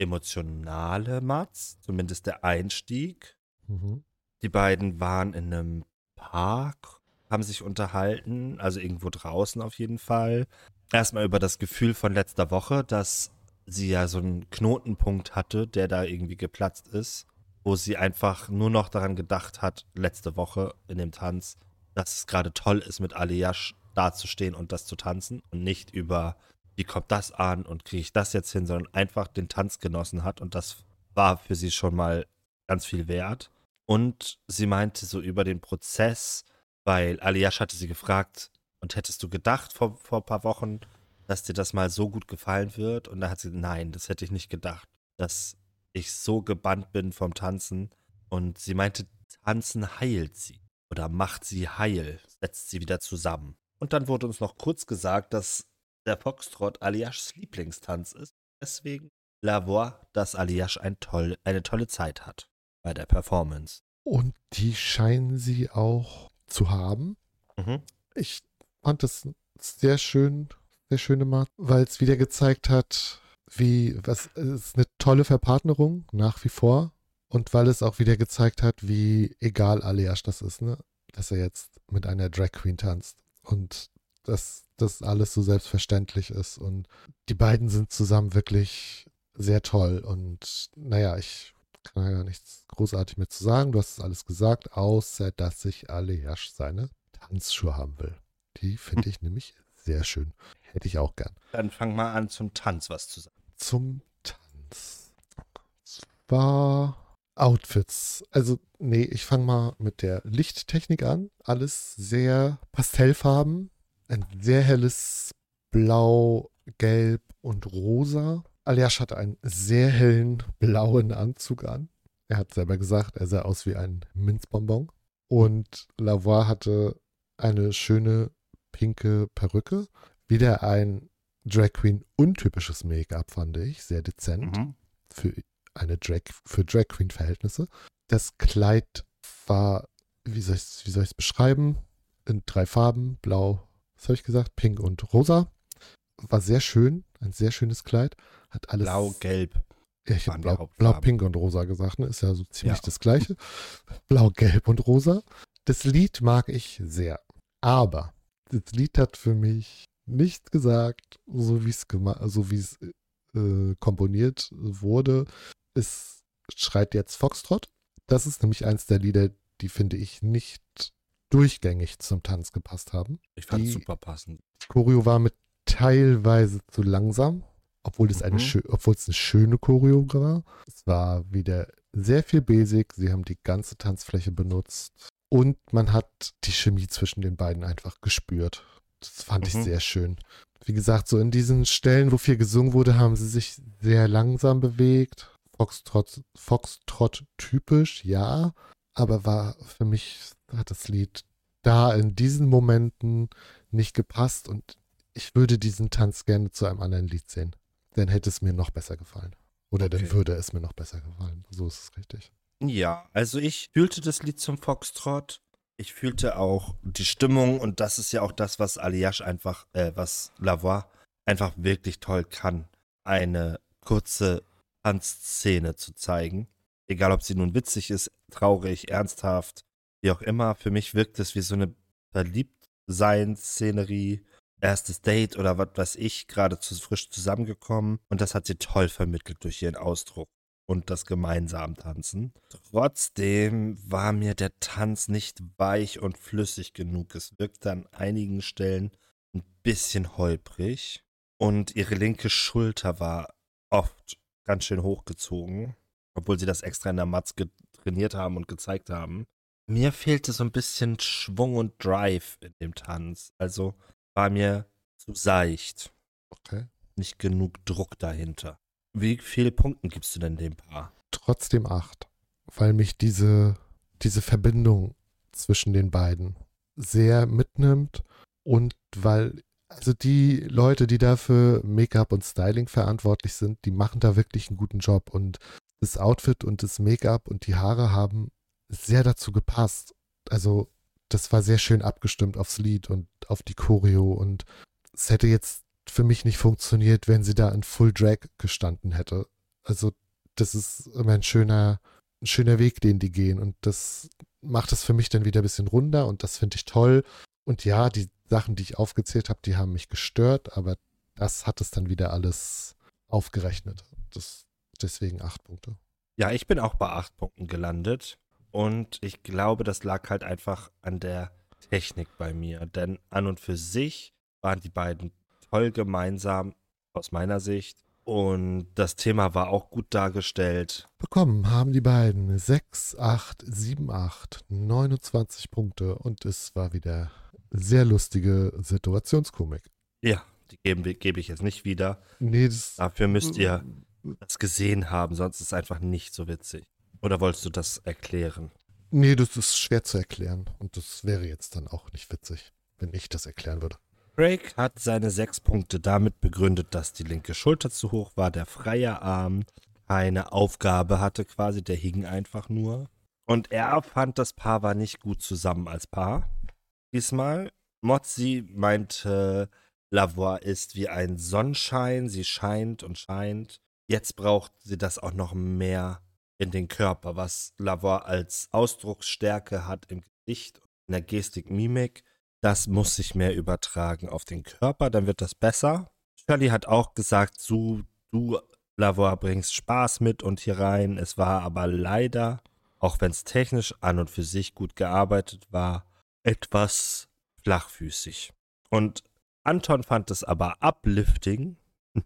emotionale Matz, zumindest der Einstieg. Mhm. Die beiden waren in einem Park, haben sich unterhalten, also irgendwo draußen auf jeden Fall. Erstmal über das Gefühl von letzter Woche, dass sie ja so einen Knotenpunkt hatte, der da irgendwie geplatzt ist, wo sie einfach nur noch daran gedacht hat, letzte Woche in dem Tanz, dass es gerade toll ist, mit Aleyash dazustehen und das zu tanzen und nicht über, wie kommt das an und kriege ich das jetzt hin, sondern einfach den Tanz genossen hat und das war für sie schon mal ganz viel wert. Und sie meinte so über den Prozess, weil Aleyash hatte sie gefragt, und hättest du gedacht vor, vor ein paar Wochen, dass dir das mal so gut gefallen wird? Und da hat sie, nein, das hätte ich nicht gedacht, dass ich so gebannt bin vom Tanzen. Und sie meinte, Tanzen heilt sie oder macht sie heil, setzt sie wieder zusammen. Und dann wurde uns noch kurz gesagt, dass der Foxtrot Aleyashs Lieblingstanz ist. Deswegen Lavoie, dass Aleyash ein toll, eine tolle Zeit hat bei der Performance. Und die scheinen sie auch zu haben. Mhm. Ich fand das sehr schön, sehr schöne Matz, weil es wieder gezeigt hat, wie, was es ist eine tolle Verpartnerung nach wie vor. Und weil es auch wieder gezeigt hat, wie egal Aleyash das ist, ne? Dass er jetzt mit einer Drag Queen tanzt. Und dass das alles so selbstverständlich ist. Und die beiden sind zusammen wirklich sehr toll. Und naja, ich kann ja gar nichts großartig mehr zu sagen. Du hast es alles gesagt, außer dass ich Aleyash seine Tanzschuhe haben will. Die finde ich nämlich sehr schön. Hätte ich auch gern. Dann fang mal an, zum Tanz was zu sagen. Zum Tanz. War Outfits. Also, nee, ich fange mal mit der Lichttechnik an. Alles sehr pastellfarben. Ein sehr helles Blau, Gelb und Rosa. Aleyash hatte einen sehr hellen blauen Anzug an. Er hat selber gesagt, er sah aus wie ein Minzbonbon. Und Lavoie hatte eine schöne pinke Perücke. Wieder ein Drag Queen untypisches Make-up, fand ich. Sehr dezent. Mhm. Für eine Drag, für Drag Queen Verhältnisse. Das Kleid war, wie soll ich es wie soll ich's beschreiben? In drei Farben, blau, was habe ich gesagt? Pink und rosa. War sehr schön, ein sehr schönes Kleid. Hat alles. Blau, gelb. Ja, ich habe waren die blau, Hauptfarben. blau, pink und rosa gesagt, ne? Ist ja so ziemlich Ja. das Gleiche. Blau, gelb und rosa. Das Lied mag ich sehr. Aber das Lied hat für mich nicht gesagt, so wie es gema- so wie es äh, komponiert wurde. Es schreit jetzt Foxtrot. Das ist nämlich eins der Lieder, die, finde ich, nicht durchgängig zum Tanz gepasst haben. Ich fand es Die- super passend. Choreo war mit teilweise zu langsam, obwohl es eine, Mhm. schö- obwohl es eine schöne Choreo war. Es war wieder sehr viel Basic. Sie haben die ganze Tanzfläche benutzt. Und man hat die Chemie zwischen den beiden einfach gespürt. Das fand ich Mhm. sehr schön. Wie gesagt, so in diesen Stellen, wo viel gesungen wurde, haben sie sich sehr langsam bewegt. Foxtrot, Foxtrot typisch, ja. Aber war für mich, hat das Lied da in diesen Momenten nicht gepasst. Und ich würde diesen Tanz gerne zu einem anderen Lied sehen. Dann hätte es mir noch besser gefallen. Oder dann Okay. würde es mir noch besser gefallen. So ist es richtig. Ja, also ich fühlte das Lied zum Foxtrot. Ich fühlte auch die Stimmung und das ist ja auch das, was Aleyash einfach, äh, was Lavoie einfach wirklich toll kann. Eine kurze Tanzszene zu zeigen. Egal, ob sie nun witzig ist, traurig, ernsthaft, wie auch immer. Für mich wirkt es wie so eine Verliebtsein-Szenerie, erstes Date oder was weiß ich, gerade zu, frisch zusammengekommen. Und das hat sie toll vermittelt durch ihren Ausdruck und das gemeinsam Tanzen. Trotzdem war mir der Tanz nicht weich und flüssig genug. Es wirkte an einigen Stellen ein bisschen holprig und ihre linke Schulter war oft ganz schön hochgezogen, obwohl sie das extra in der Matz trainiert haben und gezeigt haben. Mir fehlte so ein bisschen Schwung und Drive in dem Tanz. Also war mir zu seicht. Okay. Nicht genug Druck dahinter. Wie viele Punkte gibst du denn dem Paar? Trotzdem acht, weil mich diese, diese Verbindung zwischen den beiden sehr mitnimmt und weil, also die Leute, die da für Make-up und Styling verantwortlich sind, die machen da wirklich einen guten Job und das Outfit und das Make-up und die Haare haben sehr dazu gepasst. Also das war sehr schön abgestimmt aufs Lied und auf die Choreo und es hätte jetzt für mich nicht funktioniert, wenn sie da in Full Drag gestanden hätte. Also das ist immer ein schöner, ein schöner Weg, den die gehen und das macht es für mich dann wieder ein bisschen runder und das finde ich toll. Und ja, die Sachen, die ich aufgezählt habe, die haben mich gestört, aber das hat es dann wieder alles aufgerechnet. Das, deswegen acht Punkte. Ja, ich bin auch bei acht Punkten gelandet und ich glaube, das lag halt einfach an der Technik bei mir, denn an und für sich waren die beiden toll gemeinsam aus meiner Sicht und das Thema war auch gut dargestellt. Bekommen haben die beiden sechs, acht, sieben, acht, neunundzwanzig Punkte und es war wieder sehr lustige Situationskomik. Ja, die gebe geb ich jetzt nicht wieder. Nee, das, Dafür müsst ihr das gesehen haben, sonst ist es einfach nicht so witzig. Oder wolltest du das erklären? nee, das ist schwer zu erklären und das wäre jetzt dann auch nicht witzig, wenn ich das erklären würde. Drake hat seine sechs Punkte damit begründet, dass die linke Schulter zu hoch war, der freie Arm keine Aufgabe hatte quasi, der hing einfach nur. Und er fand, das Paar war nicht gut zusammen als Paar. Diesmal, Mozzi meinte, Lavoie ist wie ein Sonnenschein, sie scheint und scheint. Jetzt braucht sie das auch noch mehr in den Körper, was Lavoie als Ausdrucksstärke hat im Gesicht, in der Gestik, Mimik. Das muss sich mehr übertragen auf den Körper, dann wird das besser. Shirley hat auch gesagt, du, du Lavoie, bringst Spaß mit und hier rein. Es war aber leider, auch wenn es technisch an und für sich gut gearbeitet war, etwas flachfüßig. Und Anton fand es aber uplifting.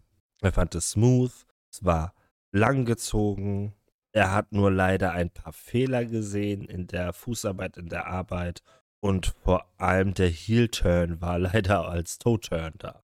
Er fand es smooth. Es war langgezogen. Er hat nur leider ein paar Fehler gesehen in der Fußarbeit, in der Arbeit. Und vor allem der Heel-Turn war leider als Toe-Turn da.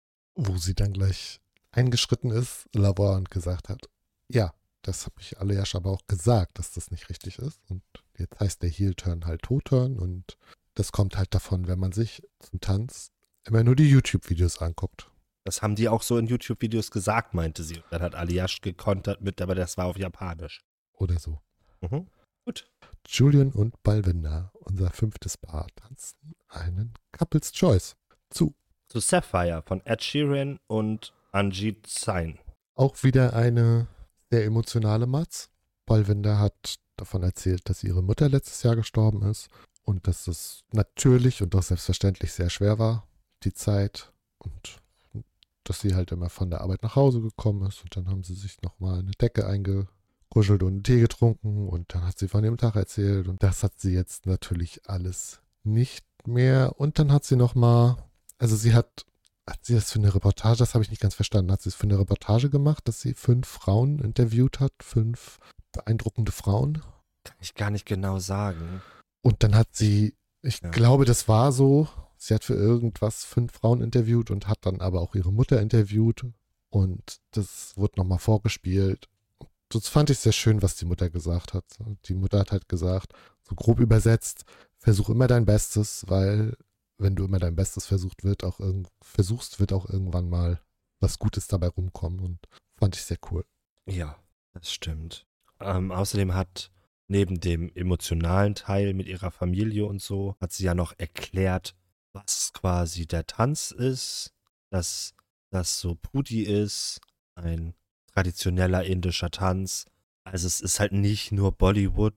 Wo sie dann gleich eingeschritten ist, Lavoie, und gesagt hat, ja, das habe ich Aliash aber auch gesagt, dass das nicht richtig ist. Und jetzt heißt der Heel-Turn halt Toe-Turn und das kommt halt davon, wenn man sich zum Tanz immer nur die YouTube-Videos anguckt. Das haben die auch so in YouTube-Videos gesagt, meinte sie. Und dann hat Aliash gekontert mit, aber das war auf Japanisch. Oder so. Mhm. Gut. Julian und Balvinda, unser fünftes Paar, tanzen einen Couple's Choice zu. Zu Sapphire von Ed Sheeran und Anjit Sain. Auch wieder eine sehr emotionale Matz. Balvinda hat davon erzählt, dass ihre Mutter letztes Jahr gestorben ist und dass es natürlich und auch selbstverständlich sehr schwer war, die Zeit, und dass sie halt immer von der Arbeit nach Hause gekommen ist und dann haben sie sich nochmal eine Decke eingekuschelt und einen Tee getrunken und dann hat sie von dem Tag erzählt und das hat sie jetzt natürlich alles nicht mehr und dann hat sie nochmal, also sie hat, hat sie das für eine Reportage, das habe ich nicht ganz verstanden, hat sie es für eine Reportage gemacht, dass sie fünf Frauen interviewt hat, fünf beeindruckende Frauen? Kann ich gar nicht genau sagen. Und dann hat sie, ich Ja. glaube, das war so, sie hat für irgendwas fünf Frauen interviewt und hat dann aber auch ihre Mutter interviewt und das wurde nochmal vorgespielt. Das fand ich sehr schön, was die Mutter gesagt hat. Die Mutter hat halt gesagt, so grob übersetzt, versuch immer dein Bestes, weil wenn du immer dein Bestes versucht wird, auch irgend, versuchst, wird auch irgendwann mal was Gutes dabei rumkommen und fand ich sehr cool. Ja, das stimmt. Ähm, außerdem hat neben dem emotionalen Teil mit ihrer Familie und so, hat sie ja noch erklärt, was quasi der Tanz ist, dass das so Pudi ist, ein traditioneller indischer Tanz. Also es ist halt nicht nur Bollywood,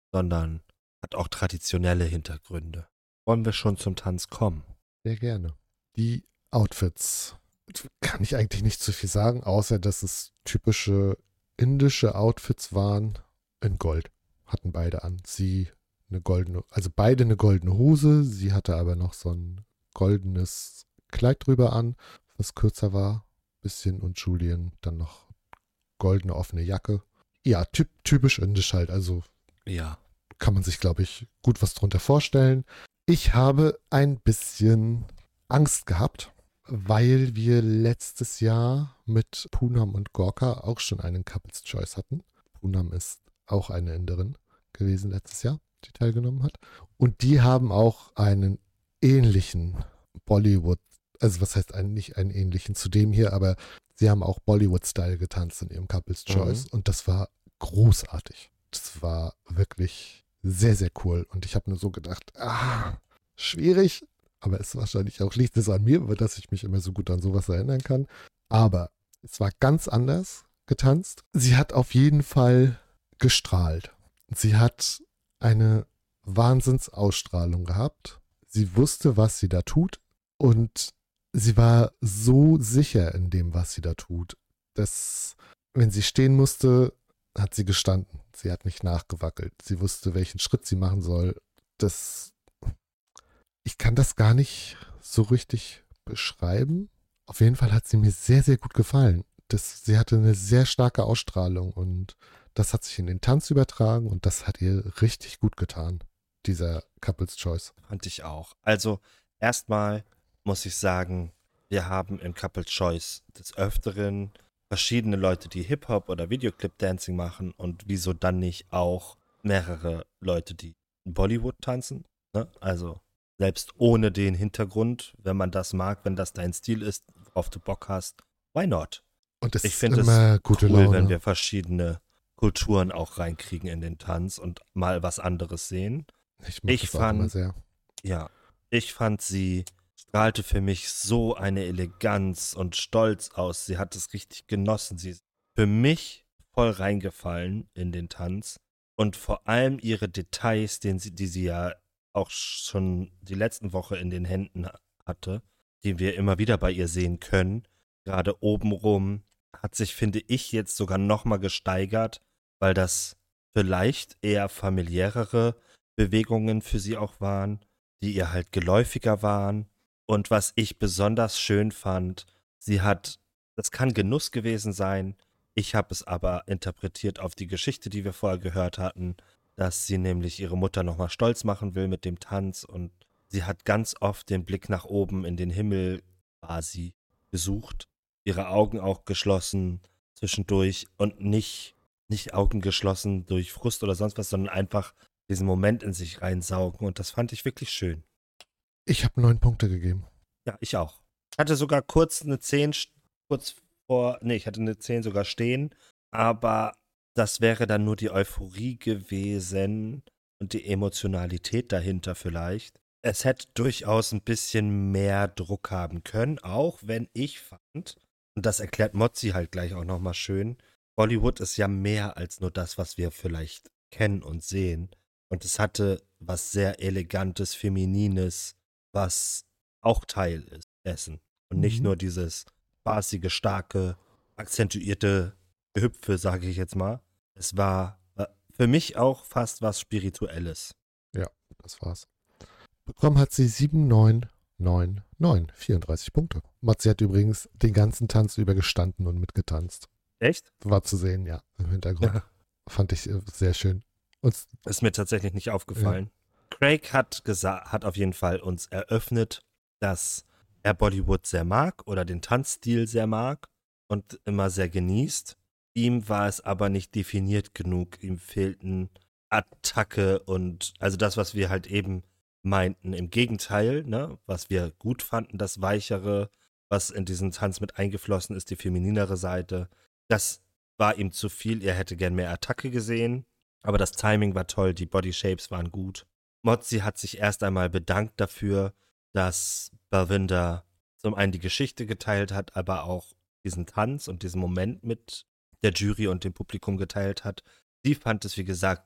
sondern hat auch traditionelle Hintergründe. Wollen wir schon zum Tanz kommen? Sehr gerne. Die Outfits. Kann ich eigentlich nicht zu viel sagen, außer dass es typische indische Outfits waren in Gold. Hatten beide an. Sie eine goldene, also beide eine goldene Hose. Sie hatte aber noch so ein goldenes Kleid drüber an, was kürzer war. Bisschen und Julien dann noch goldene offene Jacke. Ja, typ, typisch indisch halt. Also Ja. kann man sich, glaube ich, gut was drunter vorstellen. Ich habe ein bisschen Angst gehabt, weil wir letztes Jahr mit Poonam und Gorka auch schon einen Couples Choice hatten. Poonam ist auch eine Inderin gewesen letztes Jahr, die teilgenommen hat. Und die haben auch einen ähnlichen Bollywood, also was heißt eigentlich einen ähnlichen zu dem hier, aber sie haben auch Bollywood-Style getanzt in ihrem Couples Choice Mhm. und das war großartig. Das war wirklich sehr, sehr cool. Und ich habe nur so gedacht, ah, schwierig. Aber es wahrscheinlich auch liegt es an mir, weil dass ich mich immer so gut an sowas erinnern kann. Aber es war ganz anders getanzt. Sie hat auf jeden Fall gestrahlt. Sie hat eine Wahnsinnsausstrahlung gehabt. Sie wusste, was sie da tut. Und sie war so sicher in dem, was sie da tut, dass, wenn sie stehen musste, hat sie gestanden. Sie hat nicht nachgewackelt. Sie wusste, welchen Schritt sie machen soll. Das, ich kann das gar nicht so richtig beschreiben. Auf jeden Fall hat sie mir sehr, sehr gut gefallen. Das, sie hatte eine sehr starke Ausstrahlung und das hat sich in den Tanz übertragen und das hat ihr richtig gut getan, dieser Couples Choice. Fand ich auch. Also erstmal muss ich sagen, wir haben im Couple Choice des Öfteren verschiedene Leute, die Hip-Hop oder Videoclip-Dancing machen und wieso dann nicht auch mehrere Leute, die Bollywood tanzen. Ne? Also selbst ohne den Hintergrund, wenn man das mag, wenn das dein Stil ist, worauf du Bock hast, why not? Und es Ich ist finde es immer gute cool, Laune. wenn wir verschiedene Kulturen auch reinkriegen in den Tanz und mal was anderes sehen. Ich mag Ich das auch immer fand, sehr. ja, ich fand, sie strahlte für mich so eine Eleganz und Stolz aus. Sie hat es richtig genossen. Sie ist für mich voll reingefallen in den Tanz. Und vor allem ihre Details, den sie, die sie ja auch schon die letzten Woche in den Händen hatte, die wir immer wieder bei ihr sehen können. Gerade obenrum hat sich, finde ich, jetzt sogar nochmal gesteigert, weil das vielleicht eher familiärere Bewegungen für sie auch waren, die ihr halt geläufiger waren. Und was ich besonders schön fand, sie hat, das kann Genuss gewesen sein, ich habe es aber interpretiert auf die Geschichte, die wir vorher gehört hatten, dass sie nämlich ihre Mutter nochmal stolz machen will mit dem Tanz und sie hat ganz oft den Blick nach oben in den Himmel quasi gesucht, ihre Augen auch geschlossen zwischendurch und nicht, nicht Augen geschlossen durch Frust oder sonst was, sondern einfach diesen Moment in sich reinsaugen und das fand ich wirklich schön. Ich habe neun Punkte gegeben. Ja, ich auch. Ich hatte sogar kurz eine zehn, kurz vor, nee, ich hatte eine zehn sogar stehen, aber das wäre dann nur die Euphorie gewesen und die Emotionalität dahinter vielleicht. Es hätte durchaus ein bisschen mehr Druck haben können, auch wenn ich fand, und das erklärt Mozzi halt gleich auch nochmal schön, Bollywood ist ja mehr als nur das, was wir vielleicht kennen und sehen. Und es hatte was sehr Elegantes, Feminines, was auch Teil ist dessen. Und nicht Mhm. nur dieses spaßige, starke, akzentuierte Gehüpfe, sage ich jetzt mal. Es war äh, für mich auch fast was Spirituelles. Ja, das war's. Bekommen hat sie sieben, neun, neun, neun. vierunddreißig Punkte. Matzi hat übrigens den ganzen Tanz über gestanden und mitgetanzt. Echt? War zu sehen, ja, im Hintergrund. Ja. Fand ich äh, sehr schön. Und Ist mir tatsächlich nicht aufgefallen. Craig hat gesagt, hat auf jeden Fall uns eröffnet, dass er Bollywood sehr mag oder den Tanzstil sehr mag und immer sehr genießt. Ihm war es aber nicht definiert genug. Ihm fehlten Attacke und also das, was wir halt eben meinten. Im Gegenteil, ne, was wir gut fanden, das Weichere, was in diesen Tanz mit eingeflossen ist, die femininere Seite. Das war ihm zu viel. Er hätte gern mehr Attacke gesehen. Aber das Timing war toll, die Body Shapes waren gut. Mozzi hat sich erst einmal bedankt dafür, dass Balvinder zum einen die Geschichte geteilt hat, aber auch diesen Tanz und diesen Moment mit der Jury und dem Publikum geteilt hat. Sie fand es, wie gesagt,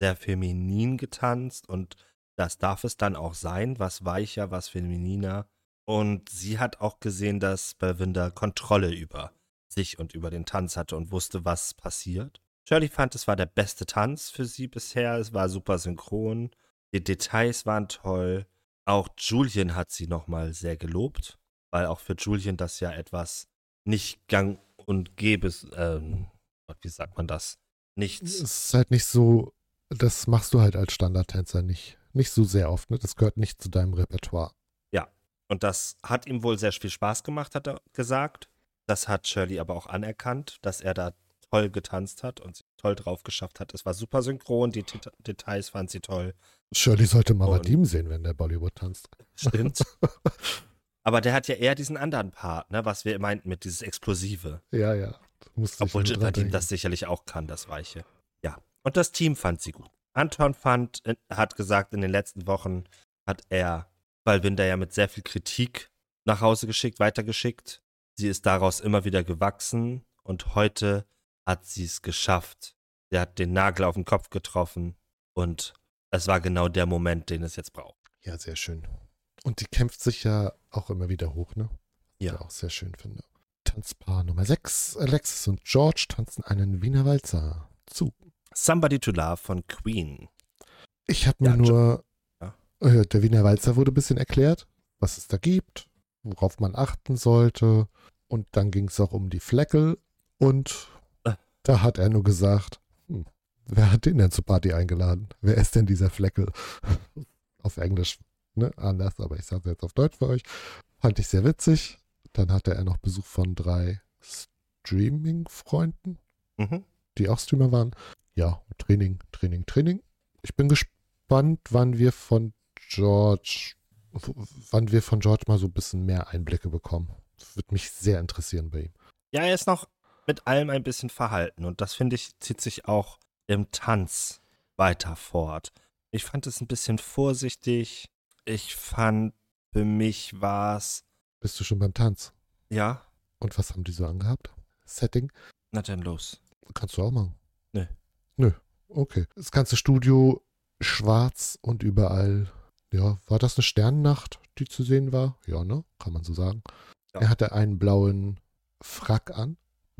sehr feminin getanzt und das darf es dann auch sein, was weicher, was femininer. Und sie hat auch gesehen, dass Balvinda Kontrolle über sich und über den Tanz hatte und wusste, was passiert. Shirley fand, es war der beste Tanz für sie bisher. Es war super synchron. Die Details waren toll. Auch Julien hat sie nochmal sehr gelobt, weil auch für Julien das ja etwas nicht gang und gäbe, ähm, wie sagt man das? Nichts. Es ist halt nicht so, das machst du halt als Standardtänzer nicht, nicht so sehr oft, ne? Das gehört nicht zu deinem Repertoire. Ja, und das hat ihm wohl sehr viel Spaß gemacht, hat er gesagt. Das hat Shirley aber auch anerkannt, dass er da toll getanzt hat und sich toll drauf geschafft hat. Es war super synchron, die T- Details fand sie toll. Shirley sollte mal Und- Vadim sehen, wenn der Bollywood tanzt. Stimmt. Aber der hat ja eher diesen anderen Part, ne, was wir meinten mit dieses Explosive. Ja, ja. Musste ich Obwohl nur dran Vadim denken. das sicherlich auch kann, das Weiche. Ja. Und das Team fand sie gut. Anton fand, äh, hat gesagt, in den letzten Wochen hat er Balvinda ja mit sehr viel Kritik nach Hause geschickt, weitergeschickt. Sie ist daraus immer wieder gewachsen und heute hat sie es geschafft. Sie hat den Nagel auf den Kopf getroffen und es war genau der Moment, den es jetzt braucht. Ja, sehr schön. Und die kämpft sich ja auch immer wieder hoch, ne? Ja. Was ich auch sehr schön finde. Tanzpaar Nummer sechs. Alexis und George tanzen einen Wiener Walzer zu. Somebody to Love von Queen. Ich habe mir Ja, nur, ja. äh, der Wiener Walzer wurde ein bisschen erklärt, was es da gibt, worauf man achten sollte. Und dann ging es auch um die Fleckel. Und Äh. da hat er nur gesagt, hm, wer hat den denn zur Party eingeladen? Wer ist denn dieser Fleckel? Auf Englisch, ne, anders, aber ich sage jetzt auf Deutsch für euch. Fand ich sehr witzig. Dann hatte er noch Besuch von drei Streaming-Freunden, Mhm. die auch Streamer waren. Ja, Training, Training, Training. Ich bin gespannt, wann wir von George, w- wann wir von George mal so ein bisschen mehr Einblicke bekommen. Das würde mich sehr interessieren bei ihm. Ja, er ist noch mit allem ein bisschen verhalten und das, finde ich, zieht sich auch im Tanz weiter fort. Ich fand es ein bisschen vorsichtig. Ich fand, für mich war es, Bist du schon beim Tanz? ja, Und was haben die so angehabt? Setting? na dann los. Kannst du auch machen? Nö. Nö, okay. Das ganze Studio schwarz und überall, ja, war das eine Sternennacht, die zu sehen war? Ja, ne? Kann man so sagen. Ja. Er hatte einen blauen Frack an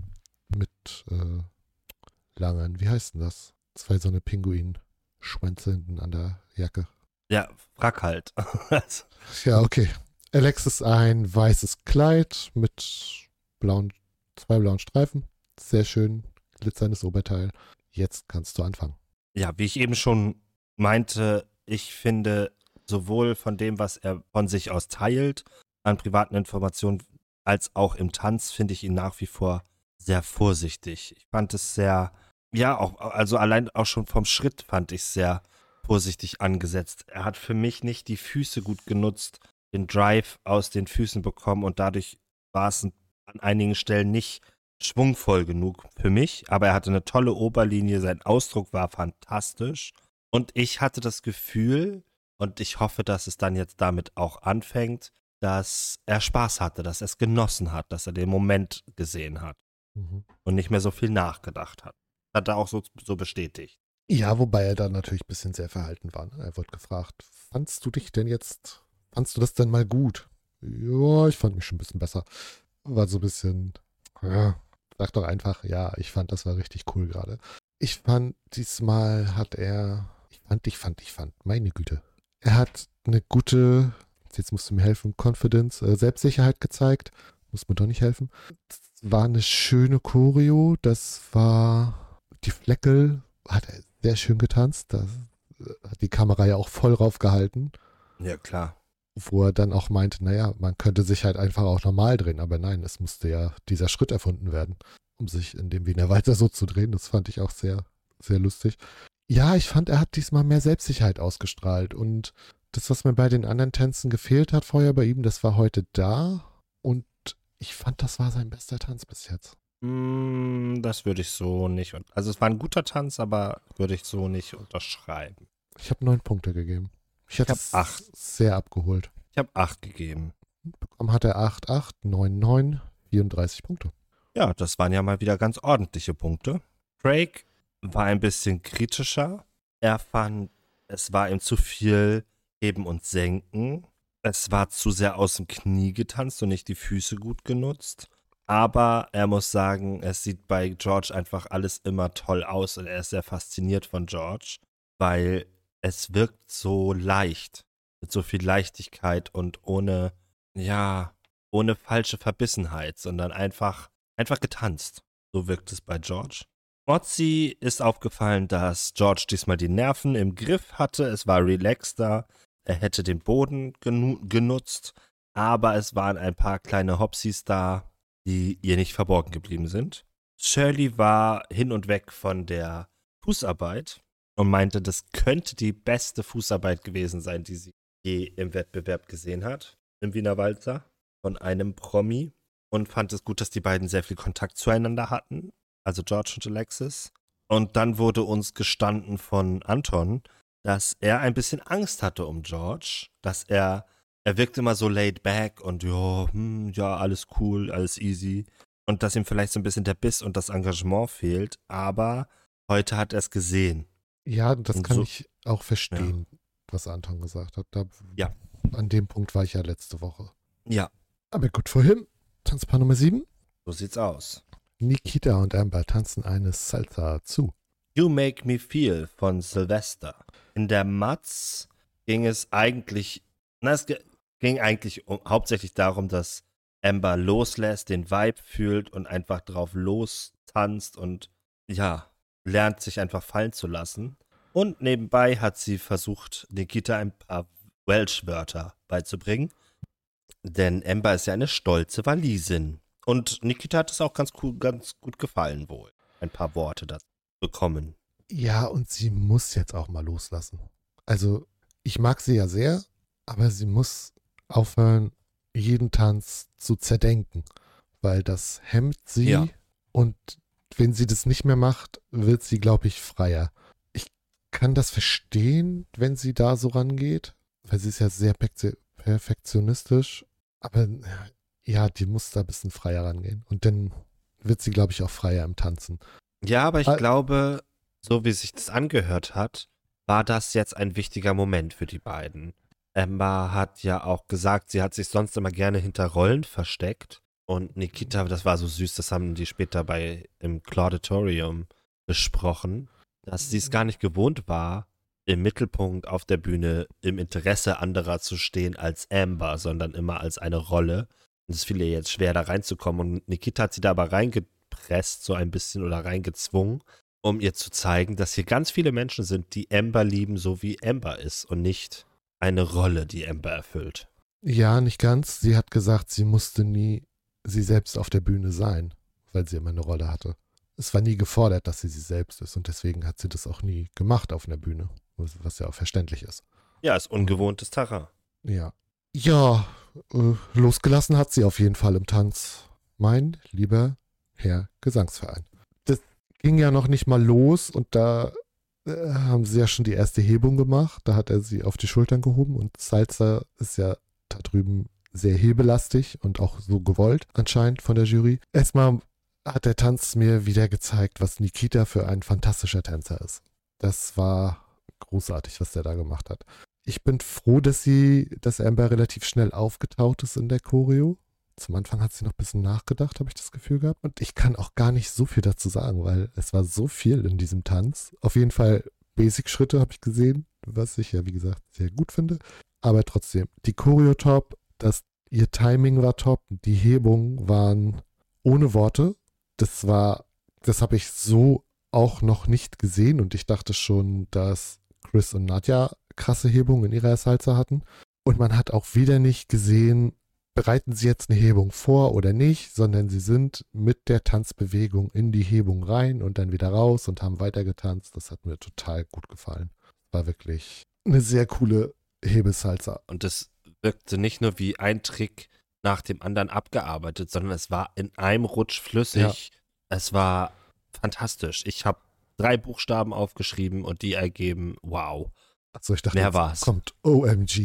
mit äh, langen, wie heißt denn das? Zwei so eine Pinguin-Schwänze hinten an der Jacke. Ja, Frack halt. Ja, okay. Alexis ein weißes Kleid mit blauen, zwei blauen Streifen. Sehr schön. Glitzerndes Oberteil. Jetzt kannst du anfangen. Ja, wie ich eben schon meinte, ich finde sowohl von dem, was er von sich aus teilt, an privaten Informationen, als auch im Tanz, finde ich ihn nach wie vor sehr vorsichtig. Ich fand es sehr, ja, auch, also allein auch schon vom Schritt fand ich es sehr vorsichtig angesetzt. Er hat für mich nicht die Füße gut genutzt, den Drive aus den Füßen bekommen und dadurch war es an einigen Stellen nicht schwungvoll genug für mich, aber er hatte eine tolle Oberlinie, sein Ausdruck war fantastisch und ich hatte das Gefühl, und ich hoffe, dass es dann jetzt damit auch anfängt, dass er Spaß hatte, dass er es genossen hat, dass er den Moment gesehen hat Mhm. und nicht mehr so viel nachgedacht hat. Hat er auch so, so bestätigt. Ja, wobei er da natürlich ein bisschen sehr verhalten war. Ne? Er wurde gefragt, fandst du dich denn jetzt, fandst du das denn mal gut? Ja, ich fand mich schon ein bisschen besser. War so ein bisschen, ja, sag doch einfach, ja, ich fand, das war richtig cool gerade. Ich fand, diesmal hat er, ich fand, ich fand, ich fand, meine Güte. Er hat eine gute, jetzt musst du mir helfen, Confidence, äh, Selbstsicherheit gezeigt. Muss mir doch nicht helfen. Das war eine schöne Choreo, das war die Fleckel, hat er sehr schön getanzt. Da hat die Kamera ja auch voll raufgehalten, Ja, klar. wo er dann auch meinte, naja, man könnte sich halt einfach auch normal drehen, aber nein, es musste ja dieser Schritt erfunden werden, um sich in dem Wiener Walzer so zu drehen. Das fand ich auch sehr, sehr lustig. Ja, ich fand, er hat diesmal mehr Selbstsicherheit ausgestrahlt und das, was mir bei den anderen Tänzen gefehlt hat vorher bei ihm, das war heute da und ich fand, das war sein bester Tanz bis jetzt. Mm, das würde ich so nicht. un- Also es war ein guter Tanz, aber würde ich so nicht unterschreiben. Ich habe neun Punkte gegeben. Ich hätte hab es acht. sehr abgeholt. Ich habe acht gegeben. Bekommen hat er acht, acht, neun, neun, vierunddreißig Punkte. Ja, das waren ja mal wieder ganz ordentliche Punkte. Craig war ein bisschen kritischer. Er fand, es war ihm zu viel Heben und Senken. Es war zu sehr aus dem Knie getanzt und nicht die Füße gut genutzt. Aber er muss sagen, es sieht bei George einfach alles immer toll aus und er ist sehr fasziniert von George, weil es wirkt so leicht, mit so viel Leichtigkeit und ohne, ja, ohne falsche Verbissenheit, sondern einfach, einfach getanzt. So wirkt es bei George. Mozzi ist aufgefallen, dass George diesmal die Nerven im Griff hatte. Es war relaxter. Er hätte den Boden genu- genutzt, aber es waren ein paar kleine Hopsis da, die ihr nicht verborgen geblieben sind. Shirley war hin und weg von der Fußarbeit und meinte, das könnte die beste Fußarbeit gewesen sein, die sie je im Wettbewerb gesehen hat, im Wiener Walzer, von einem Promi, und fand es gut, dass die beiden sehr viel Kontakt zueinander hatten, also George und Alexis. Und dann wurde uns gestanden von Anton, dass er ein bisschen Angst hatte um George, dass er, er wirkte immer so laid back und ja, hm, ja, alles cool, alles easy. Und dass ihm vielleicht so ein bisschen der Biss und das Engagement fehlt, aber heute hat er es gesehen. Ja, das Und kann so- ich auch verstehen, was Anton gesagt hat. Da, Ja. An dem Punkt war ich ja letzte Woche. Ja, Aber gut, vorhin, Tanzpaar Nummer sieben. so sieht's aus. Nikita und Amber tanzen eine Salsa zu. You Make Me Feel von Sylvester. In der Matz ging es eigentlich, na, es ge- ging eigentlich um, hauptsächlich darum, dass Amber loslässt, den Vibe fühlt und einfach drauf lostanzt und ja, lernt sich einfach fallen zu lassen. Und nebenbei hat sie versucht, Nikita ein paar Welsh-Wörter beizubringen. Denn Amber ist ja eine stolze Walisin. Und Nikita hat es auch ganz, cool, ganz gut gefallen wohl, ein paar Worte dazu bekommen. Ja, und sie muss jetzt auch mal loslassen. Also, ich mag sie ja sehr, aber sie muss aufhören, jeden Tanz zu zerdenken, weil das hemmt sie Ja. und wenn sie das nicht mehr macht, wird sie, glaube ich, freier. Ich kann das verstehen, wenn sie da so rangeht, weil sie ist ja sehr perfek- perfektionistisch, aber ja, die muss da ein bisschen freier rangehen und dann wird sie, glaube ich, auch freier im Tanzen. Ja, aber ich Ah. glaube, so wie sich das angehört hat, war das jetzt ein wichtiger Moment für die beiden. Amber hat ja auch gesagt, sie hat sich sonst immer gerne hinter Rollen versteckt. Und Nikita, das war so süß, das haben die später bei im Clauditorium besprochen, dass sie es gar nicht gewohnt war, im Mittelpunkt auf der Bühne im Interesse anderer zu stehen als Amber, sondern immer als eine Rolle. Und es fiel ihr jetzt schwer, da reinzukommen. Und Nikita hat sie da aber reingepresst, so ein bisschen, oder reingezwungen, um ihr zu zeigen, dass hier ganz viele Menschen sind, die Amber lieben, so wie Amber ist und nicht eine Rolle, die Amber erfüllt. Ja, nicht ganz. Sie hat gesagt, sie musste nie sie selbst auf der Bühne sein, weil sie immer eine Rolle hatte. Es war nie gefordert, dass sie sie selbst ist und deswegen hat sie das auch nie gemacht auf einer Bühne, was was ja auch verständlich ist. Ja, ist ungewohntes Terrain. Ja. Ja, äh, losgelassen hat sie auf jeden Fall im Tanz. Mein lieber Herr Gesangsverein. Das ging ja noch nicht mal los und da äh, haben sie ja schon die erste Hebung gemacht. Da hat er sie auf die Schultern gehoben und Salsa ist ja da drüben sehr hebelastig und auch so gewollt anscheinend von der Jury. Erstmal hat der Tanz mir wieder gezeigt, was Nikita für ein fantastischer Tänzer ist. Das war großartig, was der da gemacht hat. Ich bin froh, dass sie, dass Amber relativ schnell aufgetaucht ist in der Choreo. Zum Anfang hat sie noch ein bisschen nachgedacht, habe ich das Gefühl gehabt. Und ich kann auch gar nicht so viel dazu sagen, weil es war so viel in diesem Tanz. Auf jeden Fall Basic-Schritte habe ich gesehen, was ich ja, wie gesagt, sehr gut finde. Aber trotzdem, die Choreo top, das, ihr Timing war top, die Hebungen waren ohne Worte. Das war, das habe ich so auch noch nicht gesehen und ich dachte schon, dass Chris und Nadja krasse Hebungen in ihrer Salsa hatten. Und man hat auch wieder nicht gesehen, bereiten sie jetzt eine Hebung vor oder nicht, sondern sie sind mit der Tanzbewegung in die Hebung rein und dann wieder raus und haben weiter getanzt. Das hat mir total gut gefallen. War wirklich eine sehr coole Hebesalsa. Und es wirkte nicht nur wie ein Trick nach dem anderen abgearbeitet, sondern es war in einem Rutsch flüssig. Es war fantastisch. Ich habe drei Buchstaben aufgeschrieben und die ergeben, wow. Achso, ich dachte, Mehr jetzt war's. kommt O M G.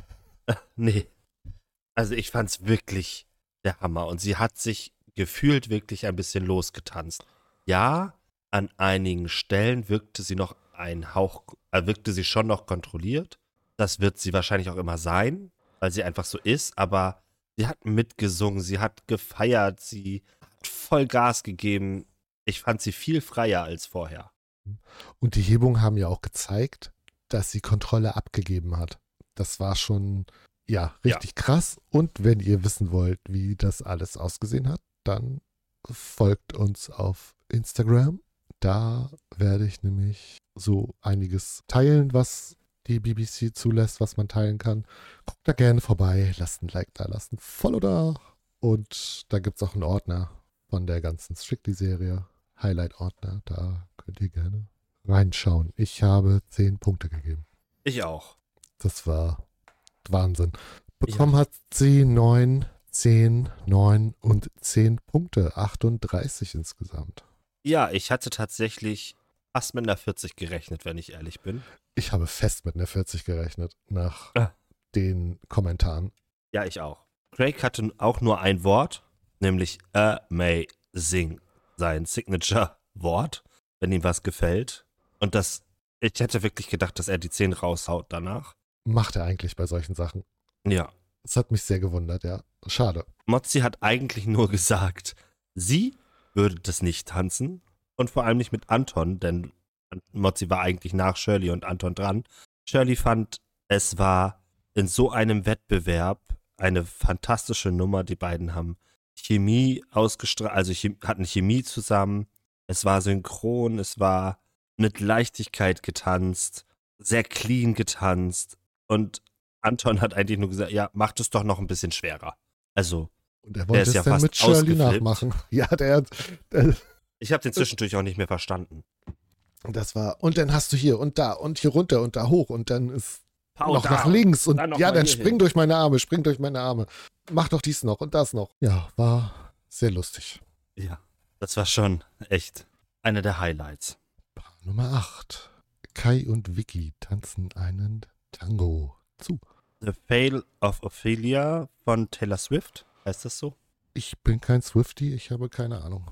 Nee. Also ich fand's wirklich der Hammer. Und sie hat sich gefühlt wirklich ein bisschen losgetanzt. Ja, an einigen Stellen wirkte sie noch ein Hauch, äh, wirkte sie schon noch kontrolliert. Das wird sie wahrscheinlich auch immer sein, weil sie einfach so ist, aber sie hat mitgesungen, sie hat gefeiert, sie hat voll Gas gegeben. Ich fand sie viel freier als vorher. Und die Hebungen haben ja auch gezeigt, dass sie Kontrolle abgegeben hat. Das war schon, ja, richtig ja. krass. Und wenn ihr wissen wollt, wie das alles ausgesehen hat, dann folgt uns auf Instagram. Da werde ich nämlich so einiges teilen, was die B B C zulässt, was man teilen kann. Guckt da gerne vorbei, lasst ein Like da, lasst ein Follow da. Und da gibt es auch einen Ordner von der ganzen Strictly-Serie. Highlight-Ordner, da könnt ihr gerne reinschauen. Ich habe zehn Punkte gegeben. Ich auch. Das war Wahnsinn. Bekommen ja. hat sie neun, zehn, neun und zehn Punkte. achtunddreißig insgesamt. Ja, ich hatte tatsächlich fast mit einer vierzig gerechnet, wenn ich ehrlich bin. Ich habe fest mit einer vierzig gerechnet, nach ah. den Kommentaren. Ja, ich auch. Craig hatte auch nur ein Wort, nämlich amazing, sein Signature-Wort, wenn ihm was gefällt. Und das, ich hätte wirklich gedacht, dass er die zehn raushaut danach. Macht er eigentlich bei solchen Sachen. Ja. Das hat mich sehr gewundert, ja. Schade. Mozzi hat eigentlich nur gesagt, sie würde das nicht tanzen und vor allem nicht mit Anton, denn Mozzi war eigentlich nach Shirley und Anton dran. Shirley fand, es war in so einem Wettbewerb eine fantastische Nummer. Die beiden haben Chemie ausgestrahlt, also Chem- hatten Chemie zusammen. Es war synchron, es war mit Leichtigkeit getanzt, sehr clean getanzt. Und Anton hat eigentlich nur gesagt, ja, macht es doch noch ein bisschen schwerer. Also, und er wollte es ja dann mit Shirley nachmachen. Ja, der, der ich habe den zwischendurch auch nicht mehr verstanden. Das war, und dann hast du hier und da und hier runter und da hoch und dann ist Power noch down. nach links und dann ja, dann spring hin. durch meine Arme, spring durch meine Arme. Mach doch dies noch und das noch. Ja, war sehr lustig. Ja, das war schon echt eine der Highlights. Nummer acht. Kai und Vicky tanzen einen Tango zu. The Fail of Ophelia von Taylor Swift, heißt das so? Ich bin kein Swiftie, ich habe keine Ahnung.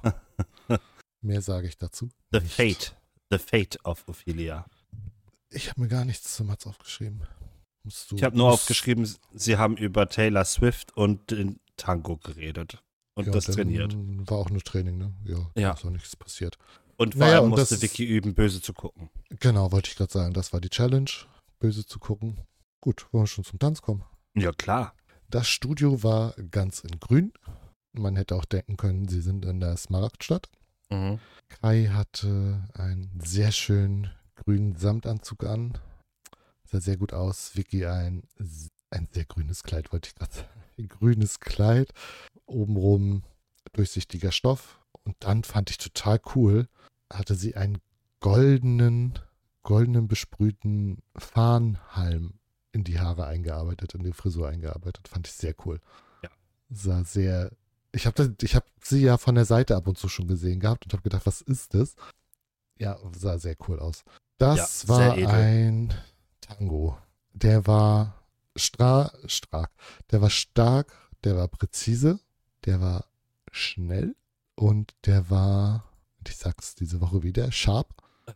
Mehr sage ich dazu The nicht. Fate. The Fate of Ophelia. Ich habe mir gar nichts zu Mats aufgeschrieben. Musst du, ich habe nur musst, aufgeschrieben, sie haben über Taylor Swift und den Tango geredet und ja, das trainiert. War auch nur Training, ne? Ja, ja. Da ist auch nichts passiert. Und vor naja, allem und musste das, Vicky üben, böse zu gucken. Genau, wollte ich gerade sagen. Das war die Challenge, böse zu gucken. Gut, wollen wir schon zum Tanz kommen? Ja, klar. Das Studio war ganz in grün. Man hätte auch denken können, sie sind in der Smaragdstadt. Mhm. Kai hatte einen sehr schönen grünen Samtanzug an. Sah sehr gut aus. Vicky ein, ein sehr grünes Kleid, wollte ich gerade sagen. Ein grünes Kleid. Obenrum durchsichtiger Stoff. Und dann fand ich total cool, hatte sie einen goldenen, goldenen besprühten Fahnenhalm in die Haare eingearbeitet, in die Frisur eingearbeitet. Fand ich sehr cool. Ja. Sah sehr... Ich habe ich hab sie ja von der Seite ab und zu schon gesehen gehabt und habe gedacht, was ist das? Ja, sah sehr cool aus. Das ja, war ein Tango. Der war stra stark. Der war stark, der war präzise, der war schnell und der war, ich sag's diese Woche wieder, sharp.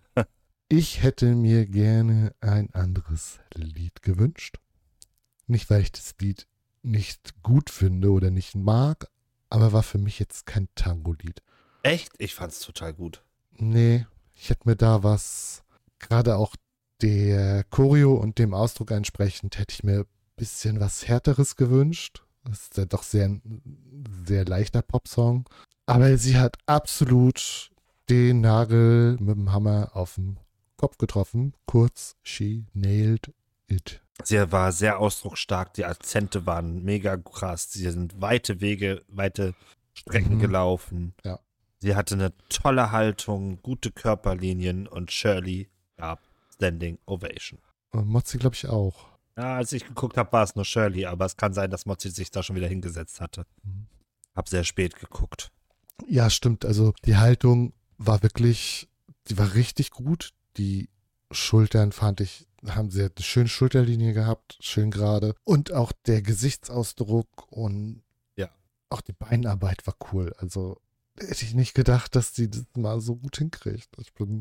Ich hätte mir gerne ein anderes Lied gewünscht. Nicht, weil ich das Lied nicht gut finde oder nicht mag, aber war für mich jetzt kein Tango-Lied. Echt? Ich fand's total gut. Nee, ich hätte mir da was, gerade auch der Choreo und dem Ausdruck entsprechend, hätte ich mir ein bisschen was Härteres gewünscht. Das ist ja doch sehr, sehr leichter Popsong. Aber sie hat absolut den Nagel mit dem Hammer auf den Kopf getroffen. Kurz, she nailed it. Sie war sehr ausdrucksstark, die Akzente waren mega krass. Sie sind weite Wege, weite Strecken mhm. gelaufen. Ja. Sie hatte eine tolle Haltung, gute Körperlinien und Shirley gab Standing Ovation. Und Mozzi glaube ich auch. Ja, als ich geguckt habe, war es nur Shirley, aber es kann sein, dass Mozzi sich da schon wieder hingesetzt hatte. Mhm. Hab sehr spät geguckt. Ja, stimmt. Also die Haltung war wirklich, die war richtig gut. Die Schultern fand ich, haben sie eine schöne Schulterlinie gehabt, schön gerade. Und auch der Gesichtsausdruck und ja. auch die Beinarbeit war cool. Also hätte ich nicht gedacht, dass die das mal so gut hinkriegt. Ich bin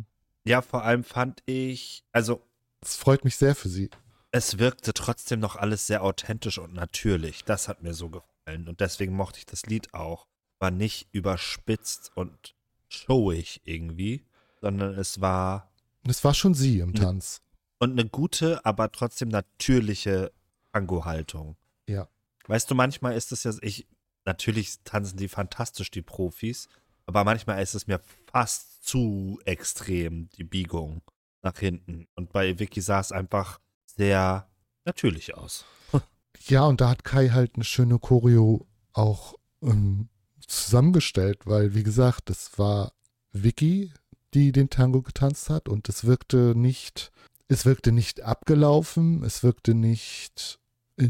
Ja, vor allem fand ich, also Es freut mich sehr für sie. es wirkte trotzdem noch alles sehr authentisch und natürlich. Das hat mir so gefallen. Und deswegen mochte ich das Lied auch. War nicht überspitzt und showig irgendwie, sondern es war Und es war schon sie im Ne- Tanz. und eine gute, aber trotzdem natürliche Tango-Haltung. Ja. Weißt du, manchmal ist es ja, ich, natürlich tanzen die fantastisch, die Profis, aber manchmal ist es mir fast zu extrem, die Biegung nach hinten. Und bei Vicky sah es einfach sehr natürlich aus. Ja, und da hat Kai halt eine schöne Choreo auch ähm, zusammengestellt, weil, wie gesagt, es war Vicky, die den Tango getanzt hat und es wirkte nicht, es wirkte nicht abgelaufen, es wirkte nicht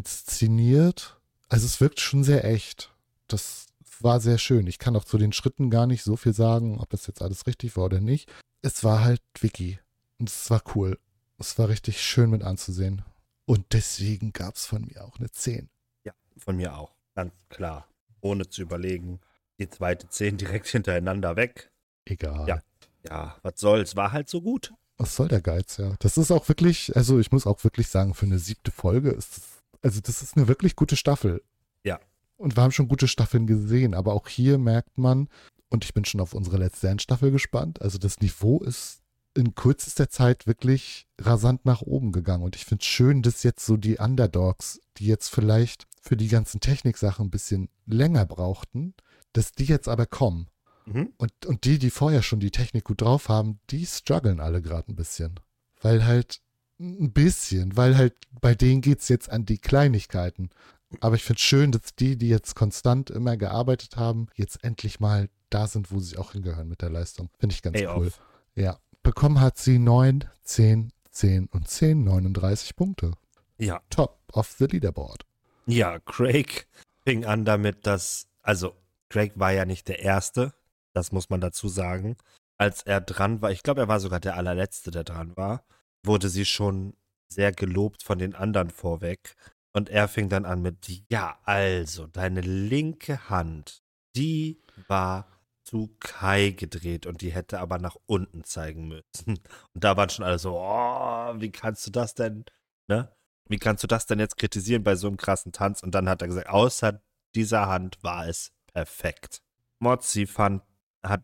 inszeniert. Also es wirkt schon sehr echt. Das war sehr schön. Ich kann auch zu den Schritten gar nicht so viel sagen, ob das jetzt alles richtig war oder nicht. Es war halt Vicky und es war cool. Es war richtig schön mit anzusehen. Und deswegen gab es von mir auch eine zehn. Ja, von mir auch. Ganz klar. Ohne zu überlegen. Die zweite zehn direkt hintereinander weg. Egal. Ja. Ja, was soll's. War halt so gut. Was soll der Geiz, ja. Das ist auch wirklich, also ich muss auch wirklich sagen, für eine siebte Folge ist das, also das ist eine wirklich gute Staffel. Ja. Und wir haben schon gute Staffeln gesehen, aber auch hier merkt man, und ich bin schon auf unsere letzte Endstaffel gespannt, also das Niveau ist in kürzester Zeit wirklich rasant nach oben gegangen. Und ich finde es schön, dass jetzt so die Underdogs, die jetzt vielleicht für die ganzen Techniksachen ein bisschen länger brauchten, dass die jetzt aber kommen. Mhm. Und, und die, die vorher schon die Technik gut drauf haben, die strugglen alle gerade ein bisschen. Weil halt, ein bisschen, weil halt bei denen geht es jetzt an die Kleinigkeiten. Aber ich finde es schön, dass die, die jetzt konstant immer gearbeitet haben, jetzt endlich mal da sind, wo sie auch hingehören mit der Leistung. Finde ich ganz Ey, cool. auf. Ja. Bekommen hat sie neun, zehn, zehn und zehn, neununddreißig Punkte. Ja. Top of the Leaderboard. Ja, Craig fing an damit, dass, also Craig war ja nicht der Erste, das muss man dazu sagen. Als er dran war, ich glaube, er war sogar der allerletzte, der dran war, wurde sie schon sehr gelobt von den anderen vorweg. Und er fing dann an mit, ja, also, deine linke Hand, die war zu Kai gedreht und die hätte aber nach unten zeigen müssen. Und da waren schon alle so, oh, wie kannst du das denn, ne? Wie kannst du das denn jetzt kritisieren bei so einem krassen Tanz? Und dann hat er gesagt, außer dieser Hand war es perfekt. Mozzi fand, hat,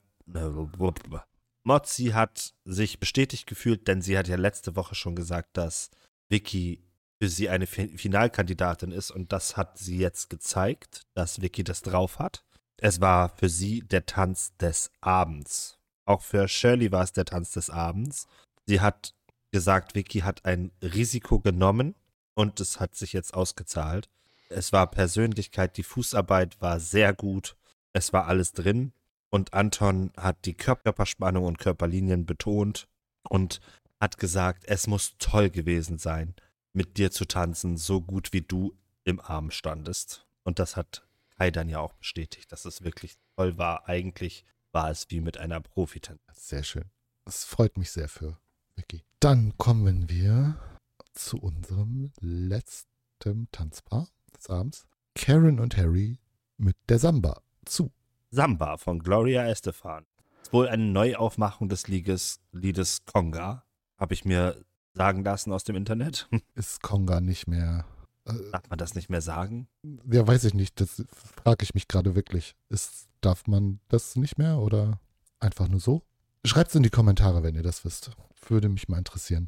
Mozzi hat sich bestätigt gefühlt, denn sie hat ja letzte Woche schon gesagt, dass Vicky für sie eine Finalkandidatin ist und das hat sie jetzt gezeigt, dass Vicky das drauf hat. Es war für sie der Tanz des Abends. Auch für Shirley war es der Tanz des Abends. Sie hat gesagt, Vicky hat ein Risiko genommen und es hat sich jetzt ausgezahlt. Es war Persönlichkeit, die Fußarbeit war sehr gut. Es war alles drin. Und Anton hat die Körperspannung und Körperlinien betont und hat gesagt, es muss toll gewesen sein, mit dir zu tanzen, so gut wie du im Arm standest. Und das hat Kai dann ja auch bestätigt, dass es wirklich toll war. Eigentlich war es wie mit einer Profitänzerin. Sehr schön. Das freut mich sehr für Vicky. Dann kommen wir zu unserem letzten Tanzpaar des Abends. Karen und Harry mit der Samba zu. Samba von Gloria Estefan. Ist wohl eine Neuaufmachung des Liedes, Liedes Conga. Habe ich mir sagen lassen aus dem Internet. Ist Conga nicht mehr. Äh, Darf man das nicht mehr sagen? ja, weiß ich nicht. Das frage ich mich gerade wirklich. Ist, darf man das nicht mehr oder einfach nur so? Schreibt es in die Kommentare, wenn ihr das wisst. Würde mich mal interessieren.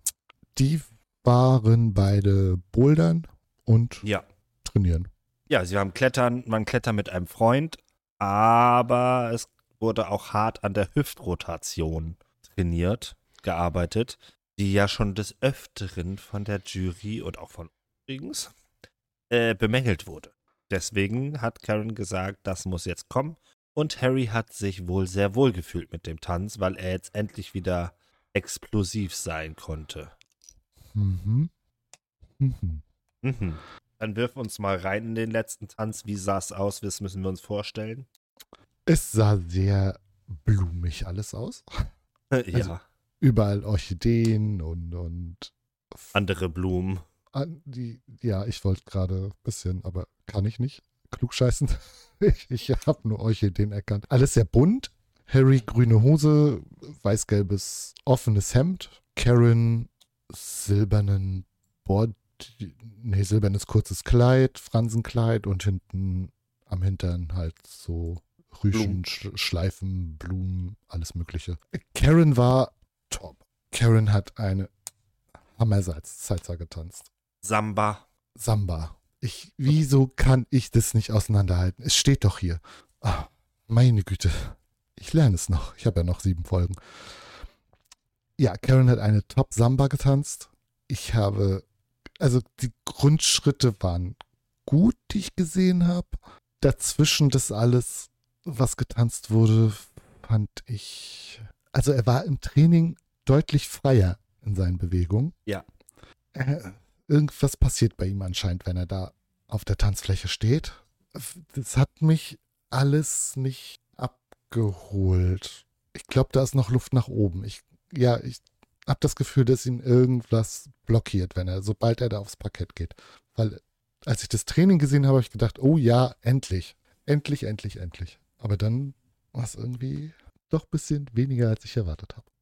Die waren beide bouldern und Ja. trainieren. Ja, sie haben Klettern, man klettert mit einem Freund, aber es wurde auch hart an der Hüftrotation trainiert, gearbeitet, die ja schon des Öfteren von der Jury und auch von übrigens äh, bemängelt wurde. Deswegen hat Karen gesagt, das muss jetzt kommen. Und Harry hat sich wohl sehr wohl gefühlt mit dem Tanz, weil er jetzt endlich wieder explosiv sein konnte. Mhm. Mhm. Mhm. Dann wirf uns mal rein in den letzten Tanz. Wie sah es aus? Das müssen wir uns vorstellen. Es sah sehr blumig alles aus. ja. Also- Überall Orchideen und, und Andere Blumen. an die, ja, ich wollte gerade ein bisschen, aber kann ich nicht. Klugscheißen. Ich, ich habe nur Orchideen erkannt. Alles sehr bunt. Harry grüne Hose, weiß-gelbes offenes Hemd. Karen silbernen Bord, nee, silbernes kurzes Kleid, Fransenkleid und hinten am Hintern halt so Rüschen, Sch Schleifen, Blumen, alles mögliche. Karen war top. Karen hat eine Hammersalz-Salsa getanzt. Samba. Samba. Ich, wieso kann ich das nicht auseinanderhalten? Es steht doch hier. Ah, meine Güte. Ich lerne es noch. Ich habe ja noch sieben Folgen. Ja, Karen hat eine Top-Samba getanzt. Ich habe, also die Grundschritte waren gut, die ich gesehen habe. Dazwischen das alles, was getanzt wurde, fand ich, also er war im Training deutlich freier in seinen Bewegungen. Ja. Äh, irgendwas passiert bei ihm anscheinend, wenn er da auf der Tanzfläche steht. Das hat mich alles nicht abgeholt. Ich glaube, da ist noch Luft nach oben. Ich, ja, ich habe das Gefühl, dass ihn irgendwas blockiert, wenn er, sobald er da aufs Parkett geht. Weil, als ich das Training gesehen habe, habe ich gedacht, oh ja, endlich. Endlich, endlich, endlich. Aber dann war es irgendwie doch ein bisschen weniger, als ich erwartet habe.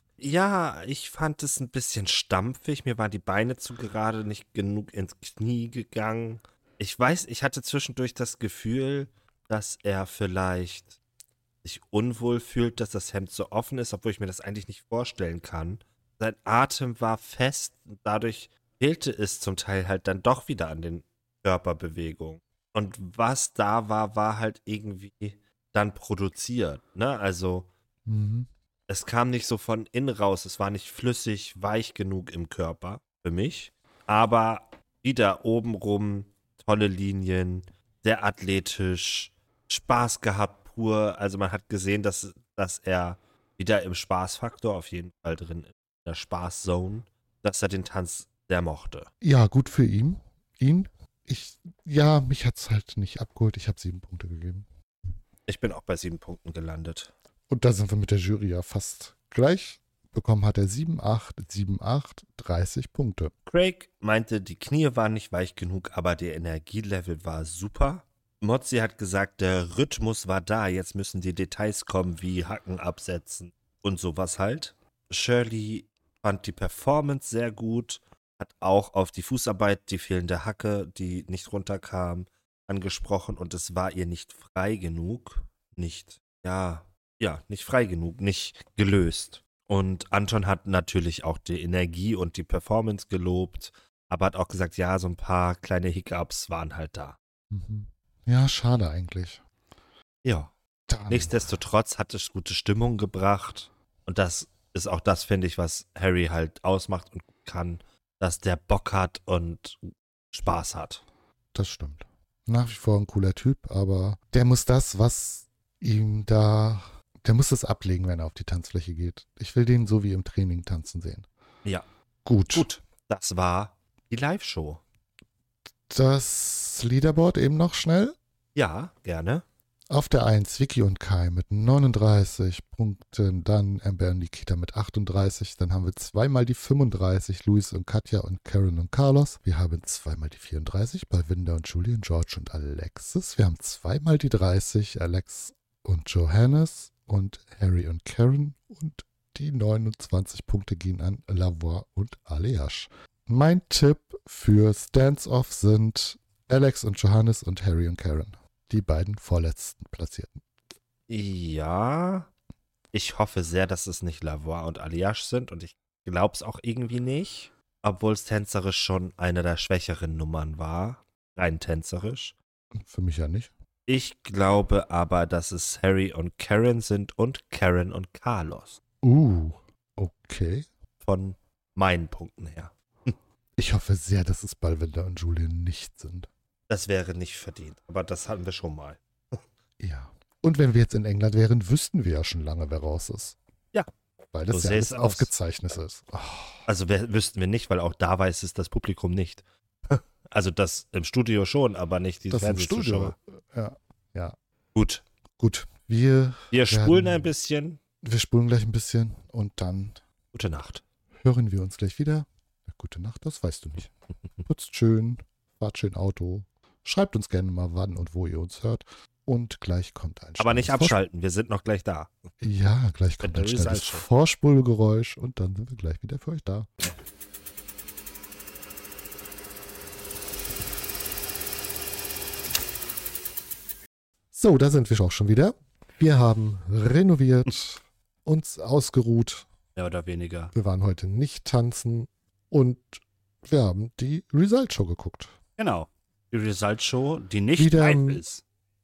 Ja, ich fand es ein bisschen stampfig. Mir waren die Beine zu gerade, nicht genug ins Knie gegangen. Ich weiß, ich hatte zwischendurch das Gefühl, dass er vielleicht sich unwohl fühlt, dass das Hemd so offen ist, obwohl ich mir das eigentlich nicht vorstellen kann. Sein Atem war fest und dadurch fehlte es zum Teil halt dann doch wieder an den Körperbewegungen. Und was da war, war halt irgendwie dann produziert, ne? Also Mhm. es kam nicht so von innen raus, es war nicht flüssig, weich genug im Körper für mich. Aber wieder obenrum, tolle Linien, sehr athletisch, Spaß gehabt pur. Also man hat gesehen, dass, dass er wieder im Spaßfaktor auf jeden Fall drin ist, in der Spaßzone, dass er den Tanz sehr mochte. Ja, gut für ihn. Ihn. Ich, ja, mich hat es halt nicht abgeholt. Ich habe sieben Punkte gegeben. Ich bin auch bei sieben Punkten gelandet. Und da sind wir mit der Jury ja fast gleich. Bekommen hat er sieben, acht, sieben, acht, dreißig Punkte. Craig meinte, die Knie waren nicht weich genug, aber der Energielevel war super. Mozzi hat gesagt, der Rhythmus war da, jetzt müssen die Details kommen, wie Hacken absetzen und sowas halt. Shirley fand die Performance sehr gut, hat auch auf die Fußarbeit, die fehlende Hacke, die nicht runterkam, angesprochen und es war ihr nicht frei genug. Nicht, ja, ja, nicht frei genug, nicht gelöst. Und Anton hat natürlich auch die Energie und die Performance gelobt, aber hat auch gesagt, ja, so ein paar kleine Hiccups waren halt da. Mhm. Ja, schade eigentlich. Ja. Dann. Nichtsdestotrotz hat es gute Stimmung gebracht. Und das ist auch das, finde ich, was Harry halt ausmacht und kann, dass der Bock hat und Spaß hat. Das stimmt. Nach wie vor ein cooler Typ, aber der muss das, was ihm da, der muss das ablegen, wenn er auf die Tanzfläche geht. Ich will den so wie im Training tanzen sehen. Ja. Gut. Gut, das war die Live-Show. Das Leaderboard eben noch schnell. Ja, gerne. Auf der eins Vicky und Kai mit neununddreißig Punkten, dann Amber und Nikita mit achtunddreißig, dann haben wir zweimal die fünfunddreißig, Luis und Katja und Karen und Carlos. Wir haben zweimal die vierunddreißig, Balvinda und Julian, George und Alexis. Wir haben zweimal die dreißig, Alex und Johannes und Harry und Karen. Und die neunundzwanzig Punkte gehen an Lavoie und Aleash. Mein Tipp für Stands-Off sind Alex und Johannes und Harry und Karen. Die beiden vorletzten Platzierten. Ja, ich hoffe sehr, dass es nicht Lavoie und Aleash sind und ich glaube es auch irgendwie nicht, obwohl es tänzerisch schon eine der schwächeren Nummern war, rein tänzerisch. Für mich ja nicht. Ich glaube aber, dass es Harry und Karen sind und Karen und Carlos. Uh, okay. Von meinen Punkten her. Ich hoffe sehr, dass es Balvinda und Julian nicht sind. Das wäre nicht verdient, aber das hatten wir schon mal. Ja. Und wenn wir jetzt in England wären, wüssten wir ja schon lange, wer raus ist. Ja. Weil das So ja sähe alles es aus. aufgezeichnet ist. Oh. Also wer, wüssten wir nicht, weil auch da weiß es das Publikum nicht. Also das im Studio schon, aber nicht die Das im Studio. Fernsehzuschauer. Ja. Ja. Gut. Gut. Wir, Wir werden- spulen ein bisschen. wir spulen gleich ein bisschen und dann Gute Nacht. hören wir uns gleich wieder. Ja, gute Nacht, das weißt du nicht. Putzt schön, fahrt schön Auto. Schreibt uns gerne mal, wann und wo ihr uns hört. Und gleich kommt ein Aber nicht schnelles abschalten, wir sind noch gleich da. Vorspul- Ja, gleich kommt Mit ein der schnelles Result Show. Vorspulgeräusch und dann sind wir gleich wieder für euch da. So, da sind wir auch schon wieder. Wir haben renoviert, uns ausgeruht. Mehr oder weniger. Wir waren heute nicht tanzen und wir haben die Result Show geguckt. Genau. Die Result Show, die nicht Wieder, live ähm, ist.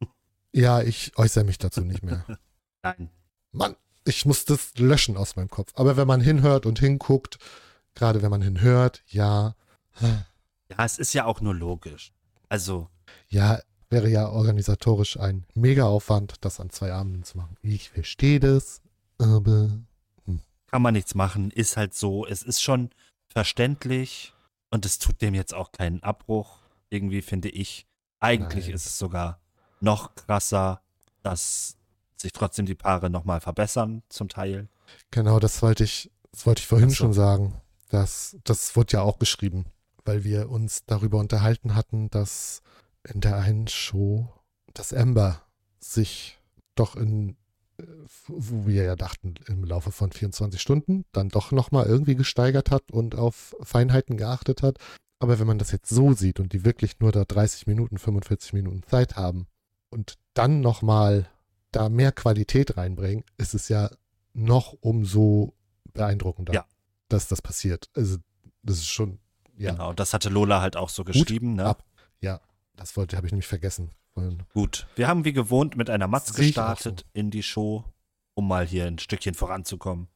Ja, ich äußere mich dazu nicht mehr. Nein. Mann, ich muss das löschen aus meinem Kopf. Aber wenn man hinhört und hinguckt, gerade wenn man hinhört, ja, Ja, es ist ja auch nur logisch. Also, ja, wäre ja organisatorisch ein Mega-Aufwand, das an zwei Abenden zu machen. Ich verstehe das, aber kann man nichts machen, ist halt so. Es ist schon verständlich und es tut dem jetzt auch keinen Abbruch. Irgendwie finde ich, eigentlich Nein. ist es sogar noch krasser, dass sich trotzdem die Paare nochmal verbessern, zum Teil. genau, das wollte ich, das wollte ich vorhin Ach so. schon sagen. Das, das wurde ja auch geschrieben, weil wir uns darüber unterhalten hatten, dass in der einen Show, dass Amber sich doch in, äh, wo wir ja dachten, im Laufe von vierundzwanzig Stunden dann doch nochmal irgendwie gesteigert hat und auf Feinheiten geachtet hat. Aber wenn man das jetzt so sieht und die wirklich nur da dreißig Minuten, fünfundvierzig Minuten Zeit haben und dann nochmal da mehr Qualität reinbringen, ist es ja noch umso beeindruckender, Ja. dass das passiert. Also das ist schon, ja, Genau, das hatte Lola halt auch so geschrieben. Ne? ab. Ja, das wollte, habe ich nämlich vergessen. Vorhin. Gut, wir haben wie gewohnt mit einer Matz Sehe ich auch gestartet in die Show, um mal hier ein Stückchen voranzukommen.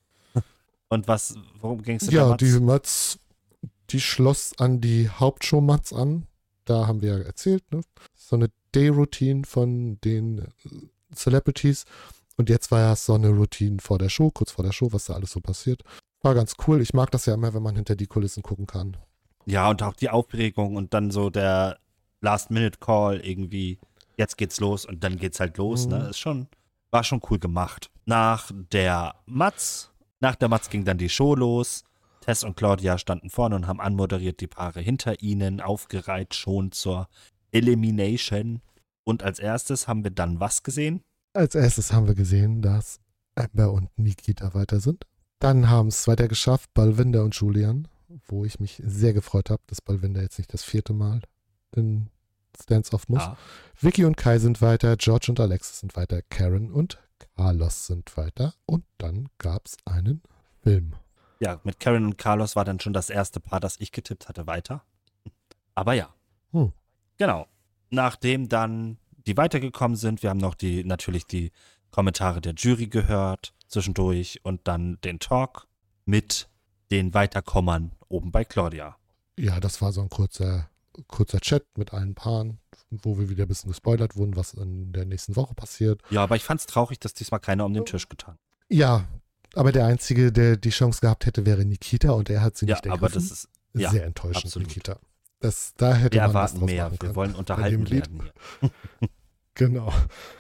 Und was, worum ging es in der Ja, Matz? die Matz, die schloss an die Hauptshow-Matz an. Da haben wir ja erzählt, ne? So eine Day-Routine von den äh, Celebrities. Und jetzt war ja so eine Routine vor der Show, kurz vor der Show, was da alles so passiert. War ganz cool. Ich mag das ja immer, wenn man hinter die Kulissen gucken kann. Ja, und auch die Aufregung und dann so der Last-Minute-Call irgendwie, jetzt geht's los und dann geht's halt los, Mhm. ne? Ist schon, war schon cool gemacht. Nach der Matz, nach der Matz ging dann die Show los. Tess und Claudia standen vorne und haben anmoderiert, die Paare hinter ihnen, aufgereiht schon zur Elimination. Und als erstes haben wir dann was gesehen? Als erstes haben wir gesehen, dass Amber und Nikita weiter sind. Dann haben es weiter geschafft, Balvinda und Julian, wo ich mich sehr gefreut habe, dass Balvinda jetzt nicht das vierte Mal in Stands-Off muss. Ja. Vicky und Kai sind weiter, George und Alexis sind weiter, Karen und Carlos sind weiter. Und dann gab es einen Film. Ja, mit Karen und Carlos war dann schon das erste Paar, das ich getippt hatte, weiter. Aber ja. Hm. Genau. Nachdem dann die weitergekommen sind, wir haben noch die, natürlich die Kommentare der Jury gehört zwischendurch und dann den Talk mit den Weiterkommern oben bei Claudia. Ja, das war so ein kurzer, kurzer Chat mit allen Paaren, wo wir wieder ein bisschen gespoilert wurden, was in der nächsten Woche passiert. Ja, aber ich fand's traurig, dass diesmal keiner um den Tisch getan hat. Ja, aber der Einzige, der die Chance gehabt hätte, wäre Nikita und er hat sie Ja, nicht ergriffen. aber das ist, ja, sehr enttäuschend, absolut. Nikita. Das, da hätte wir man was erwarten draus mehr. machen Wir können. wollen unterhalten Lied. werden hier. Genau.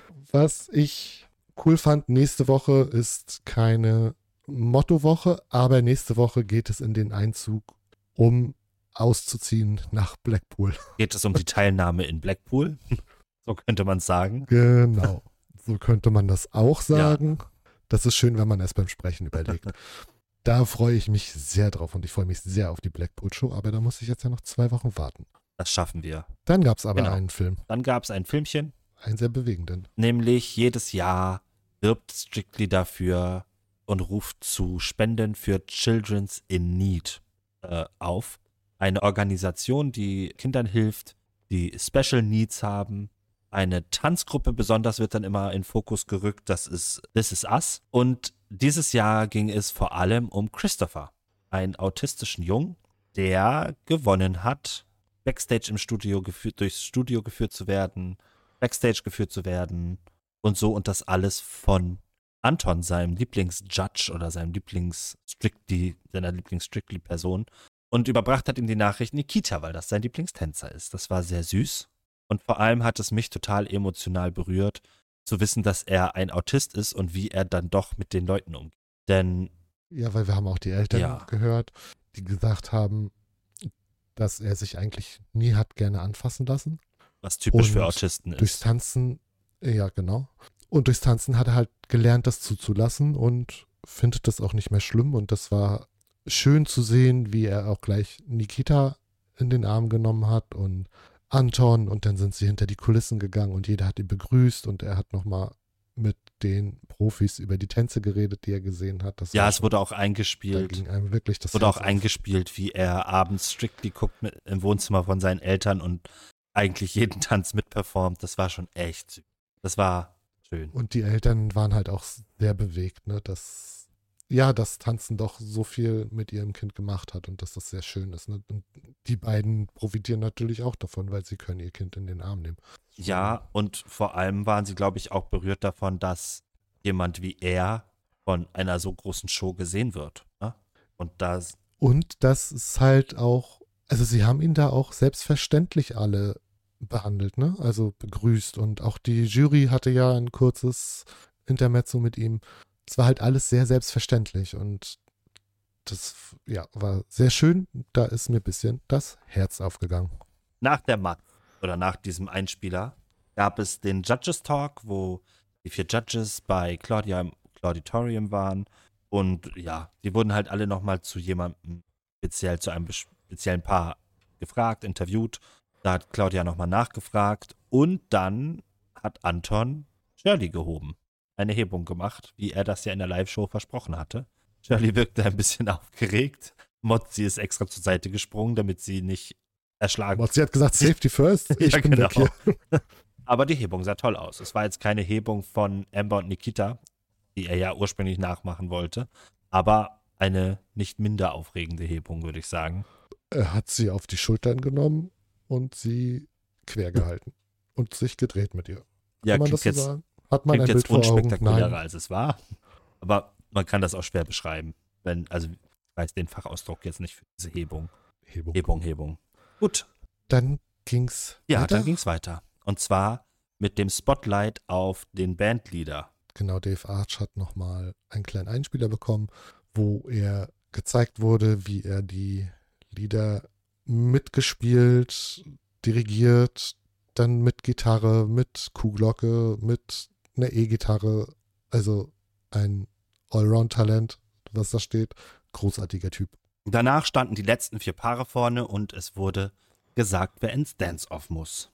Was ich cool fand, nächste Woche ist keine Mottowoche, aber nächste Woche geht es in den Einzug, um auszuziehen nach Blackpool. Geht es um die Teilnahme in Blackpool? So könnte man es sagen. Genau. So könnte man das auch sagen. Das ist schön, wenn man es beim Sprechen überlegt. Da freue ich mich sehr drauf und ich freue mich sehr auf die Blackpool-Show, aber da muss ich jetzt ja noch zwei Wochen warten. Das schaffen wir. Dann gab es aber Genau. einen Film, Dann gab es ein Filmchen, einen sehr bewegenden. nämlich jedes Jahr wirbt Strictly dafür und ruft zu Spenden für Children's in Need äh, auf. Eine Organisation, die Kindern hilft, die Special Needs haben. Eine Tanzgruppe besonders wird dann immer in Fokus gerückt, das ist This Is Us. Und dieses Jahr ging es vor allem um Christopher, einen autistischen Jungen, der gewonnen hat, Backstage im Studio geführt, durchs Studio geführt zu werden, Backstage geführt zu werden und so und das alles von Anton, seinem Lieblingsjudge oder seinem Lieblings-Strictly, seiner Lieblings-Strictly-Person und überbracht hat ihm die Nachricht Nikita, weil das sein Lieblingstänzer ist. Das war sehr süß und vor allem hat es mich total emotional berührt, zu wissen, dass er ein Autist ist und wie er dann doch mit den Leuten umgeht. Denn Ja, weil wir haben auch die Eltern Ja. gehört, die gesagt haben, dass er sich eigentlich nie hat gerne anfassen lassen. was typisch für Und Autisten Durchs ist. Tanzen Ja, genau. Und durchs Tanzen hat er halt gelernt, das zuzulassen und findet das auch nicht mehr schlimm. Und das war schön zu sehen, wie er auch gleich Nikita in den Arm genommen hat und Anton. Und dann sind sie hinter die Kulissen gegangen und jeder hat ihn begrüßt. Und er hat nochmal mit den Profis über die Tänze geredet, die er gesehen hat. Das Ja, war es schon, wurde auch da eingespielt. ging einem wirklich das Wurde auch Herz auf. eingespielt, wie er abends Strictly guckt mit, im Wohnzimmer von seinen Eltern und eigentlich jeden Tanz mitperformt. Das war schon echt süß. Das war schön. Und die Eltern waren halt auch sehr bewegt, ne, dass, ja, das Tanzen doch so viel mit ihrem Kind gemacht hat und dass das sehr schön ist. Ne? Und die beiden profitieren natürlich auch davon, weil sie können ihr Kind in den Arm nehmen. Ja, und vor allem waren sie, glaube ich, auch berührt davon, dass jemand wie er von einer so großen Show gesehen wird. Ne? Und das, Und das ist halt auch, also sie haben ihn da auch selbstverständlich alle behandelt, ne? Also begrüßt. Und auch die Jury hatte ja ein kurzes Intermezzo mit ihm. Es war halt alles sehr selbstverständlich und das, ja, war sehr schön. Da ist mir ein bisschen das Herz aufgegangen. nach der Mat oder nach diesem Einspieler gab es den Judges Talk, wo die vier Judges bei Claudia im Clauditorium waren. Und ja, die wurden halt alle nochmal zu jemandem speziell, zu einem speziellen Paar gefragt, interviewt. Da hat Claudia nochmal nachgefragt. Und dann hat Anton Shirley gehoben. Eine Hebung gemacht, wie er das ja in der Live-Show versprochen hatte. Shirley wirkte ein bisschen aufgeregt. Mozzi ist extra zur Seite gesprungen, damit sie nicht erschlagen. Sie hat gesagt, Safety first. Ich Ja, bin genau. weg hier. Aber die Hebung sah toll aus. Es war jetzt keine Hebung von Amber und Nikita, die er ja ursprünglich nachmachen wollte, aber eine nicht minder aufregende Hebung, würde ich sagen. Er hat sie auf die Schultern genommen und sie quer gehalten und sich gedreht mit ihr. Ja, Kann man klingt das so jetzt, sagen? Hat man klingt ein jetzt Bild vor Augen? unspektakulärer, Nein. als es war. Aber man kann das auch schwer beschreiben. Wenn, also ich weiß den Fachausdruck jetzt nicht für diese Hebung. Hebung. Hebung, Hebung. Gut. Dann ging's Ja, weiter. dann ging es weiter. Und zwar mit dem Spotlight auf den Bandleader. Genau, Dave Arch hat nochmal einen kleinen Einspieler bekommen, wo er gezeigt wurde, wie er die Lieder mitgespielt, dirigiert, dann mit Gitarre, mit Kuhglocke, mit einer E-Gitarre. Also ein Allround-Talent, was da steht. Großartiger Typ. Danach standen die letzten vier Paare vorne und es wurde gesagt, wer ins Dance-Off muss.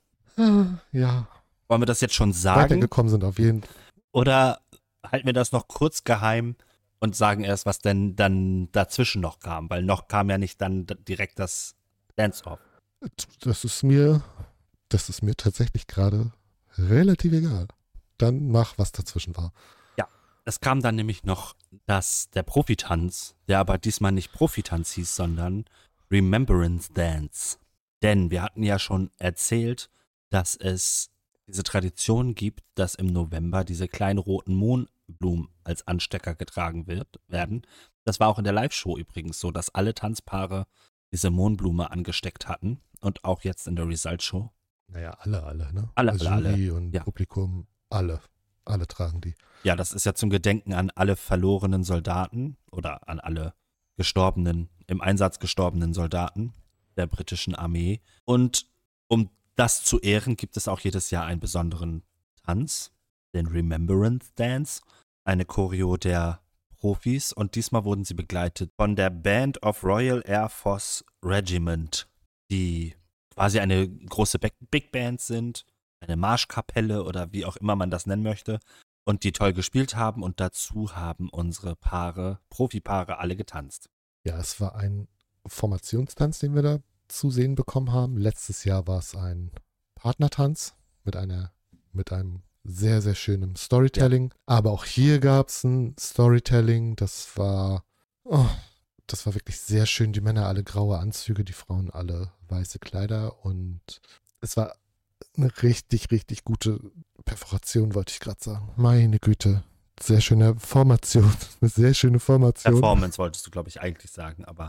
Ja, Wollen wir das jetzt schon sagen? weitergekommen sind auf jeden Fall. Oder halten wir das noch kurz geheim und sagen erst, was denn dann dazwischen noch kam? Weil noch kam ja nicht dann d- direkt das Dance-Off. Das ist mir, das ist mir tatsächlich gerade relativ egal. Dann mach, was dazwischen war. Es kam dann nämlich noch das, der Profitanz, der aber diesmal nicht Profitanz hieß, sondern Remembrance Dance. Denn wir hatten ja schon erzählt, dass es diese Tradition gibt, dass im November diese kleinen roten Mohnblumen als Anstecker getragen wird, werden. Das war auch in der Live-Show übrigens so, dass alle Tanzpaare diese Mohnblume angesteckt hatten und auch jetzt in der Result-Show. Naja, alle, alle, ne? Alle, also alle, Jury und Ja. Publikum, alle. Alle tragen die. Ja, das ist ja zum Gedenken an alle verlorenen Soldaten oder an alle gestorbenen, im Einsatz gestorbenen Soldaten der britischen Armee. Und um das zu ehren, gibt es auch jedes Jahr einen besonderen Tanz, den Remembrance Dance, eine Choreo der Profis. Und diesmal wurden sie begleitet von der Band of Royal Air Force Regiment, die quasi eine große Big Band sind, eine Marschkapelle oder wie auch immer man das nennen möchte. Und die toll gespielt haben und dazu haben unsere Paare, Profipaare, alle getanzt. Ja, es war ein Formationstanz, den wir da zu sehen bekommen haben. Letztes Jahr war es ein Partnertanz mit einer, mit einem sehr, sehr schönen Storytelling. Aber auch hier gab es ein Storytelling, das war, oh, das war wirklich sehr schön. Die Männer alle graue Anzüge, die Frauen alle weiße Kleider und es war eine richtig, richtig gute Perforation, wollte ich gerade sagen. Meine Güte. Sehr schöne Formation. Eine sehr schöne Formation. Performance wolltest du, glaube ich, eigentlich sagen, aber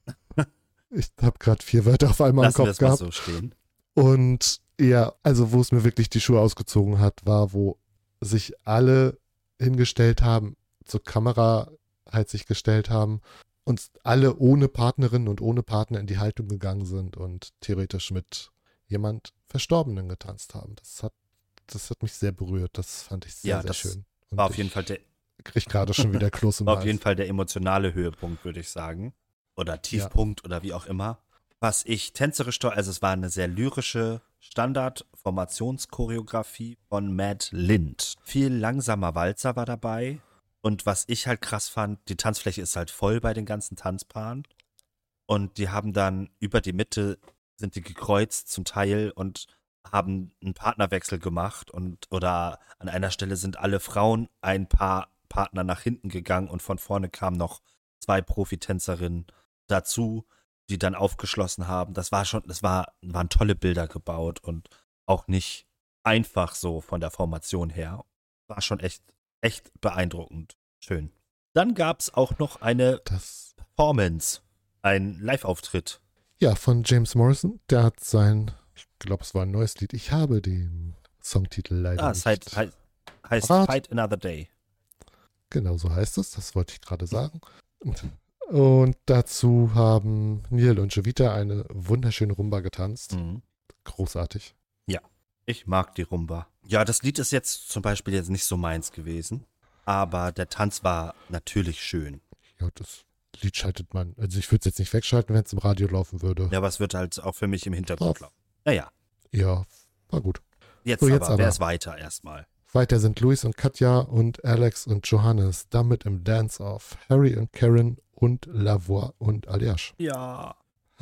Ich habe gerade vier Wörter auf einmal im lassen wir Kopf es mal gehabt. so stehen. Und ja, also wo es mir wirklich die Schuhe ausgezogen hat, war, wo sich alle hingestellt haben, zur Kamera halt sich gestellt haben und alle ohne Partnerin und ohne Partner in die Haltung gegangen sind und theoretisch mit jemand Verstorbenen getanzt haben. Das hat das hat mich sehr berührt. Das fand ich sehr, Ja, sehr das schön. Und War auf ich jeden Fall der, krieg gerade schon wieder Kloß im war auf Hals. jeden Fall der emotionale Höhepunkt, würde ich sagen. Oder Tiefpunkt oder wie auch immer. Was ich tänzerisch toll, also es war eine sehr lyrische Standard-Formationschoreografie von Matt Lind. Viel langsamer Walzer war dabei. Und was ich halt krass fand, die Tanzfläche ist halt voll bei den ganzen Tanzpaaren. Und die haben dann über die Mitte sind die gekreuzt zum Teil und haben einen Partnerwechsel gemacht und oder an einer Stelle sind alle Frauen ein paar Partner nach hinten gegangen und von vorne kamen noch zwei Profitänzerinnen dazu, die dann aufgeschlossen haben. Das war schon, das war, waren tolle Bilder gebaut und auch nicht einfach so von der Formation her. War schon echt, echt beeindruckend. Schön. Dann gab es auch noch eine Das, Performance, ein Live-Auftritt. ja, von James Morrison. Der hat sein, ich glaube, es war ein neues Lied. Ich habe den Songtitel leider Ah, nicht. es heißt, heißt, heißt parat. Fight Another Day. Genau, so heißt es. Das wollte ich gerade sagen. Und dazu haben Neil und Jovita eine wunderschöne Rumba getanzt. Mhm. Großartig. Ich mag die Rumba. Ja, das Lied ist jetzt zum Beispiel jetzt nicht so meins gewesen, aber der Tanz war natürlich schön. Ja, das Lied schaltet man. Also ich würde es jetzt nicht wegschalten, wenn es im Radio laufen würde. Ja, aber es wird halt auch für mich im Hintergrund Drauf. laufen. Naja, Ja, war gut. jetzt, So, jetzt aber, aber. wer ist weiter erstmal? Weiter sind Luis und Katja und Alex und Johannes damit im Dance-Off. Harry und Karen und Lavoie und Aliash. Ja.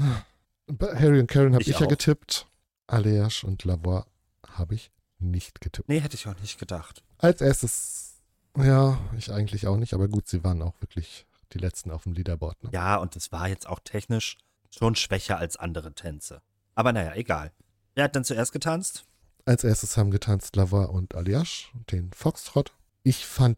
Bei Harry und Karen habe Ich ich, ja auch. getippt. Aliash und Lavoie habe ich nicht getippt. Nee, hätte ich auch nicht gedacht. Als erstes, ja, ich eigentlich auch nicht, aber gut, sie waren auch wirklich die letzten auf dem Leaderboard. Ne? Ja, und es war jetzt auch technisch schon schwächer als andere Tänze. Aber naja, egal. Wer hat dann zuerst getanzt? Als erstes haben getanzt Lavoie und Aliash, den Foxtrot. Ich fand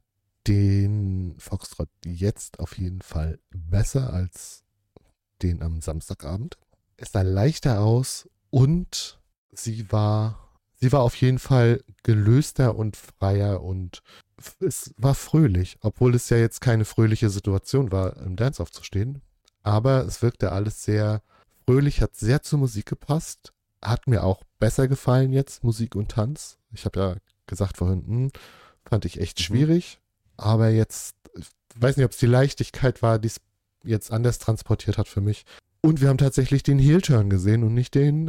den Foxtrot jetzt auf jeden Fall besser als den am Samstagabend. Es sah leichter aus und sie war, sie war auf jeden Fall gelöster und freier und f- es war fröhlich, obwohl es ja jetzt keine fröhliche Situation war, im Dance-Off zu stehen. Aber es wirkte alles sehr fröhlich, hat sehr zur Musik gepasst. Hat mir auch besser gefallen jetzt, Musik und Tanz. Ich habe ja gesagt vorhin, hm, fand ich echt Mhm. schwierig. Aber jetzt, ich weiß nicht, ob es die Leichtigkeit war, die es jetzt anders transportiert hat für mich. Und wir haben tatsächlich den Heel-Turn gesehen und nicht den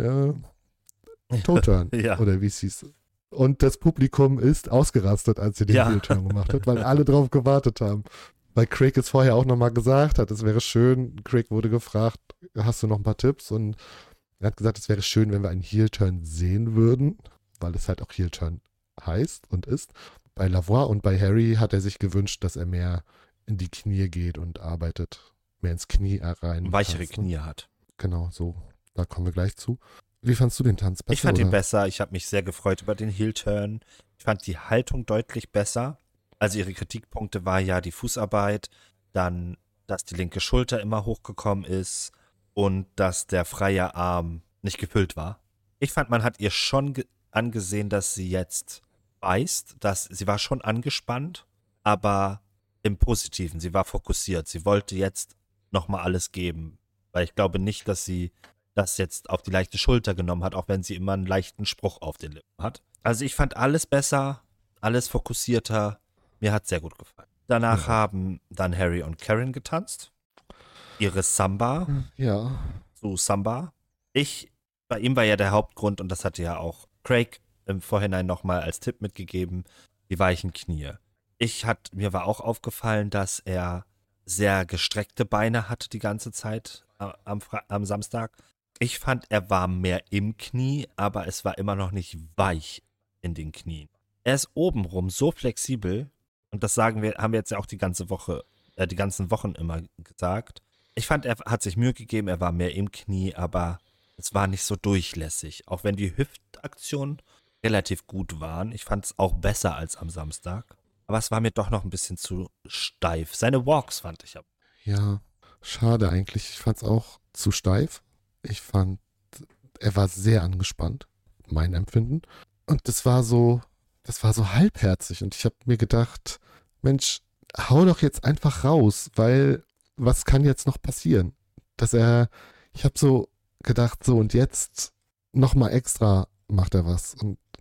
äh, Toe-Turn. Ja. Oder wie es hieß. Und das Publikum ist ausgerastet, als sie den Ja. Heel-Turn gemacht hat, weil alle drauf gewartet haben. Weil Craig es vorher auch nochmal gesagt hat, es wäre schön. Craig wurde gefragt, hast du noch ein paar Tipps? Und er hat gesagt, es wäre schön, wenn wir einen Heel-Turn sehen würden, weil es halt auch Heel-Turn heißt und ist. Bei Lavoie und bei Harry hat er sich gewünscht, dass er mehr in die Knie geht und arbeitet, mehr ins Knie rein. Weichere tanzt, ne? Knie hat. Genau, so. Da kommen wir gleich zu. Wie fandst du den Tanz? Besser, Ich fand ihn oder? besser. Ich habe mich sehr gefreut über den Heel-Turn. Ich fand die Haltung deutlich besser. Also ihre Kritikpunkte war ja die Fußarbeit, dann, dass die linke Schulter immer hochgekommen ist und dass der freie Arm nicht gefüllt war. Ich fand, man hat ihr schon ge- angesehen, dass sie jetzt beißt, dass sie war schon angespannt, aber im Positiven. Sie war fokussiert. Sie wollte jetzt nochmal alles geben, weil ich glaube nicht, dass sie das jetzt auf die leichte Schulter genommen hat, auch wenn sie immer einen leichten Spruch auf den Lippen hat. Also ich fand alles besser, alles fokussierter. Mir hat sehr gut gefallen. Danach Ja. haben dann Harry und Karen getanzt. Ihre Samba Ja. zu Samba. Ich, bei ihm war ja der Hauptgrund, und das hatte ja auch Craig im Vorhinein nochmal als Tipp mitgegeben, die weichen Knie. Ich hat, mir war auch aufgefallen, dass er sehr gestreckte Beine hatte die ganze Zeit am, am, Fra- am Samstag. Ich fand, er war mehr im Knie, aber es war immer noch nicht weich in den Knien. Er ist obenrum so flexibel, und das sagen wir, haben wir jetzt ja auch die ganze Woche, äh, die ganzen Wochen immer gesagt. Ich fand, er hat sich Mühe gegeben, er war mehr im Knie, aber es war nicht so durchlässig. Auch wenn die Hüftaktionen relativ gut waren. Ich fand es auch besser als am Samstag. Aber es war mir doch noch ein bisschen zu steif. Seine Walks fand ich aber. Ja, schade eigentlich. Ich fand es auch zu steif. Ich fand, er war sehr angespannt, mein Empfinden. Und das war so, das war so halbherzig. Und ich habe mir gedacht, Mensch, hau doch jetzt einfach raus, weil was kann jetzt noch passieren? Dass er, ich habe so gedacht, so und jetzt nochmal extra macht er was. Und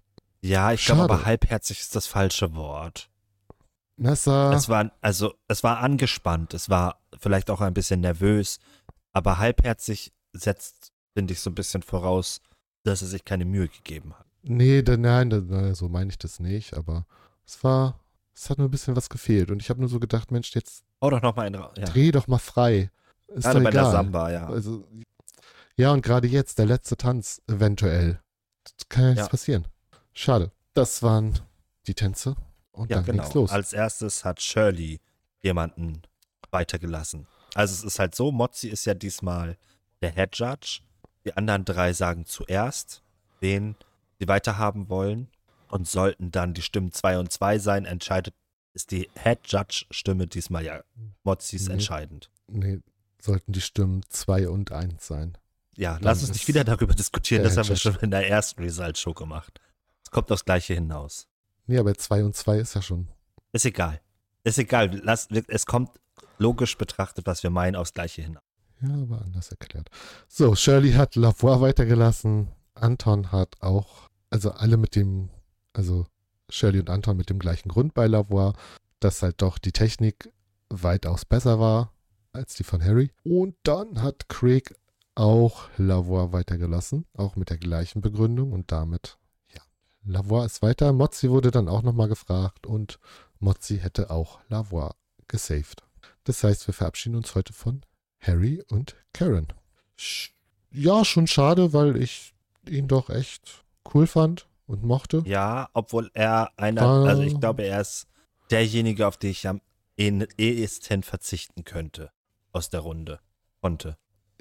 Ja, ich glaube Schade. aber halbherzig ist das falsche Wort. Nessa, Es war, also, es war angespannt, es war vielleicht auch ein bisschen nervös, aber halbherzig setzt, finde ich, so ein bisschen voraus, dass er sich keine Mühe gegeben hat. nee, da, nein, da, na, so meine ich das nicht, aber es war, es hat nur ein bisschen was gefehlt. Und ich habe nur so gedacht, Mensch, jetzt Hau doch noch mal einen raus. Ja. dreh doch mal frei. Ist Gerade doch bei der egal. Samba, ja. Also, ja, und gerade jetzt, der letzte Tanz, eventuell. Das kann ja nichts Ja. passieren. Schade. Das waren die Tänze. Und Ja, dann genau. ging's los. Als erstes hat Shirley jemanden weitergelassen. Also es ist halt so, Mozzi ist ja diesmal der Head Judge. Die anderen drei sagen zuerst, wen sie weiterhaben wollen. Und sollten dann die Stimmen zwei und zwei sein, entscheidet, ist die Head Judge Stimme diesmal ja Mozzis Nee. entscheidend. Nee, sollten die Stimmen zwei und eins sein. Ja, Dann lass uns nicht ist wieder darüber diskutieren, der das haben wir Head schon in der ersten Result-Show gemacht. Es kommt aufs Gleiche hinaus. Nee, aber zwei und zwei ist ja schon. Ist egal. Ist egal. Lass, es kommt logisch betrachtet, was wir meinen, aufs Gleiche hinaus. Ja, aber anders erklärt. So, Shirley hat Lavoie weitergelassen. Anton hat auch, also alle mit dem, also Shirley und Anton mit dem gleichen Grund bei Lavoie, dass halt doch die Technik weitaus besser war als die von Harry. Und dann hat Craig auch Lavoie weitergelassen, auch mit der gleichen Begründung und damit, ja, Lavoie ist weiter. Mozzi wurde dann auch nochmal gefragt und Mozzi hätte auch Lavoie gesaved. Das heißt, wir verabschieden uns heute von Harry und Karen. Sch- Ja, schon schade, weil ich ihn doch echt cool fand und mochte. Ja, obwohl er einer, Ah. also ich glaube, er ist derjenige, auf den ich am eh- ehesten verzichten könnte aus der Runde. Konnte.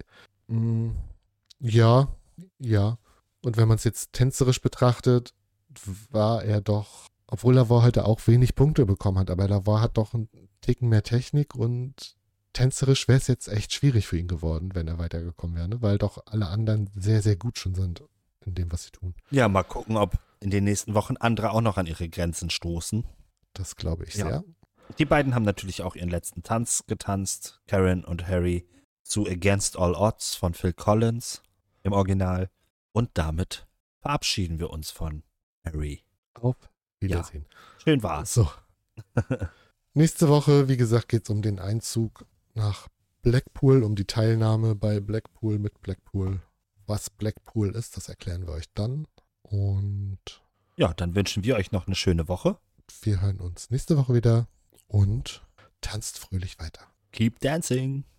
Mm, Ja, ja. Und wenn man es jetzt tänzerisch betrachtet, war er doch, obwohl Lavoie heute auch wenig Punkte bekommen hat, aber Lavoie hat doch einen Ticken mehr Technik und tänzerisch wäre es jetzt echt schwierig für ihn geworden, wenn er weitergekommen wäre, ne? Weil doch alle anderen sehr, sehr gut schon sind in dem, was sie tun. Ja, mal gucken, ob in den nächsten Wochen andere auch noch an ihre Grenzen stoßen. Das glaube ich Ja. sehr. Die beiden haben natürlich auch ihren letzten Tanz getanzt, Karen und Harry, zu Against All Odds von Phil Collins im Original. Und damit verabschieden wir uns von Harry. Auf Wiedersehen. Schön war's. So. Nächste Woche, wie gesagt, geht es um den Einzug nach Blackpool, um die Teilnahme bei Blackpool mit Blackpool. Was Blackpool ist, das erklären wir euch dann. Und Ja, dann wünschen wir euch noch eine schöne Woche. wir hören uns nächste Woche wieder und tanzt fröhlich weiter. Keep dancing.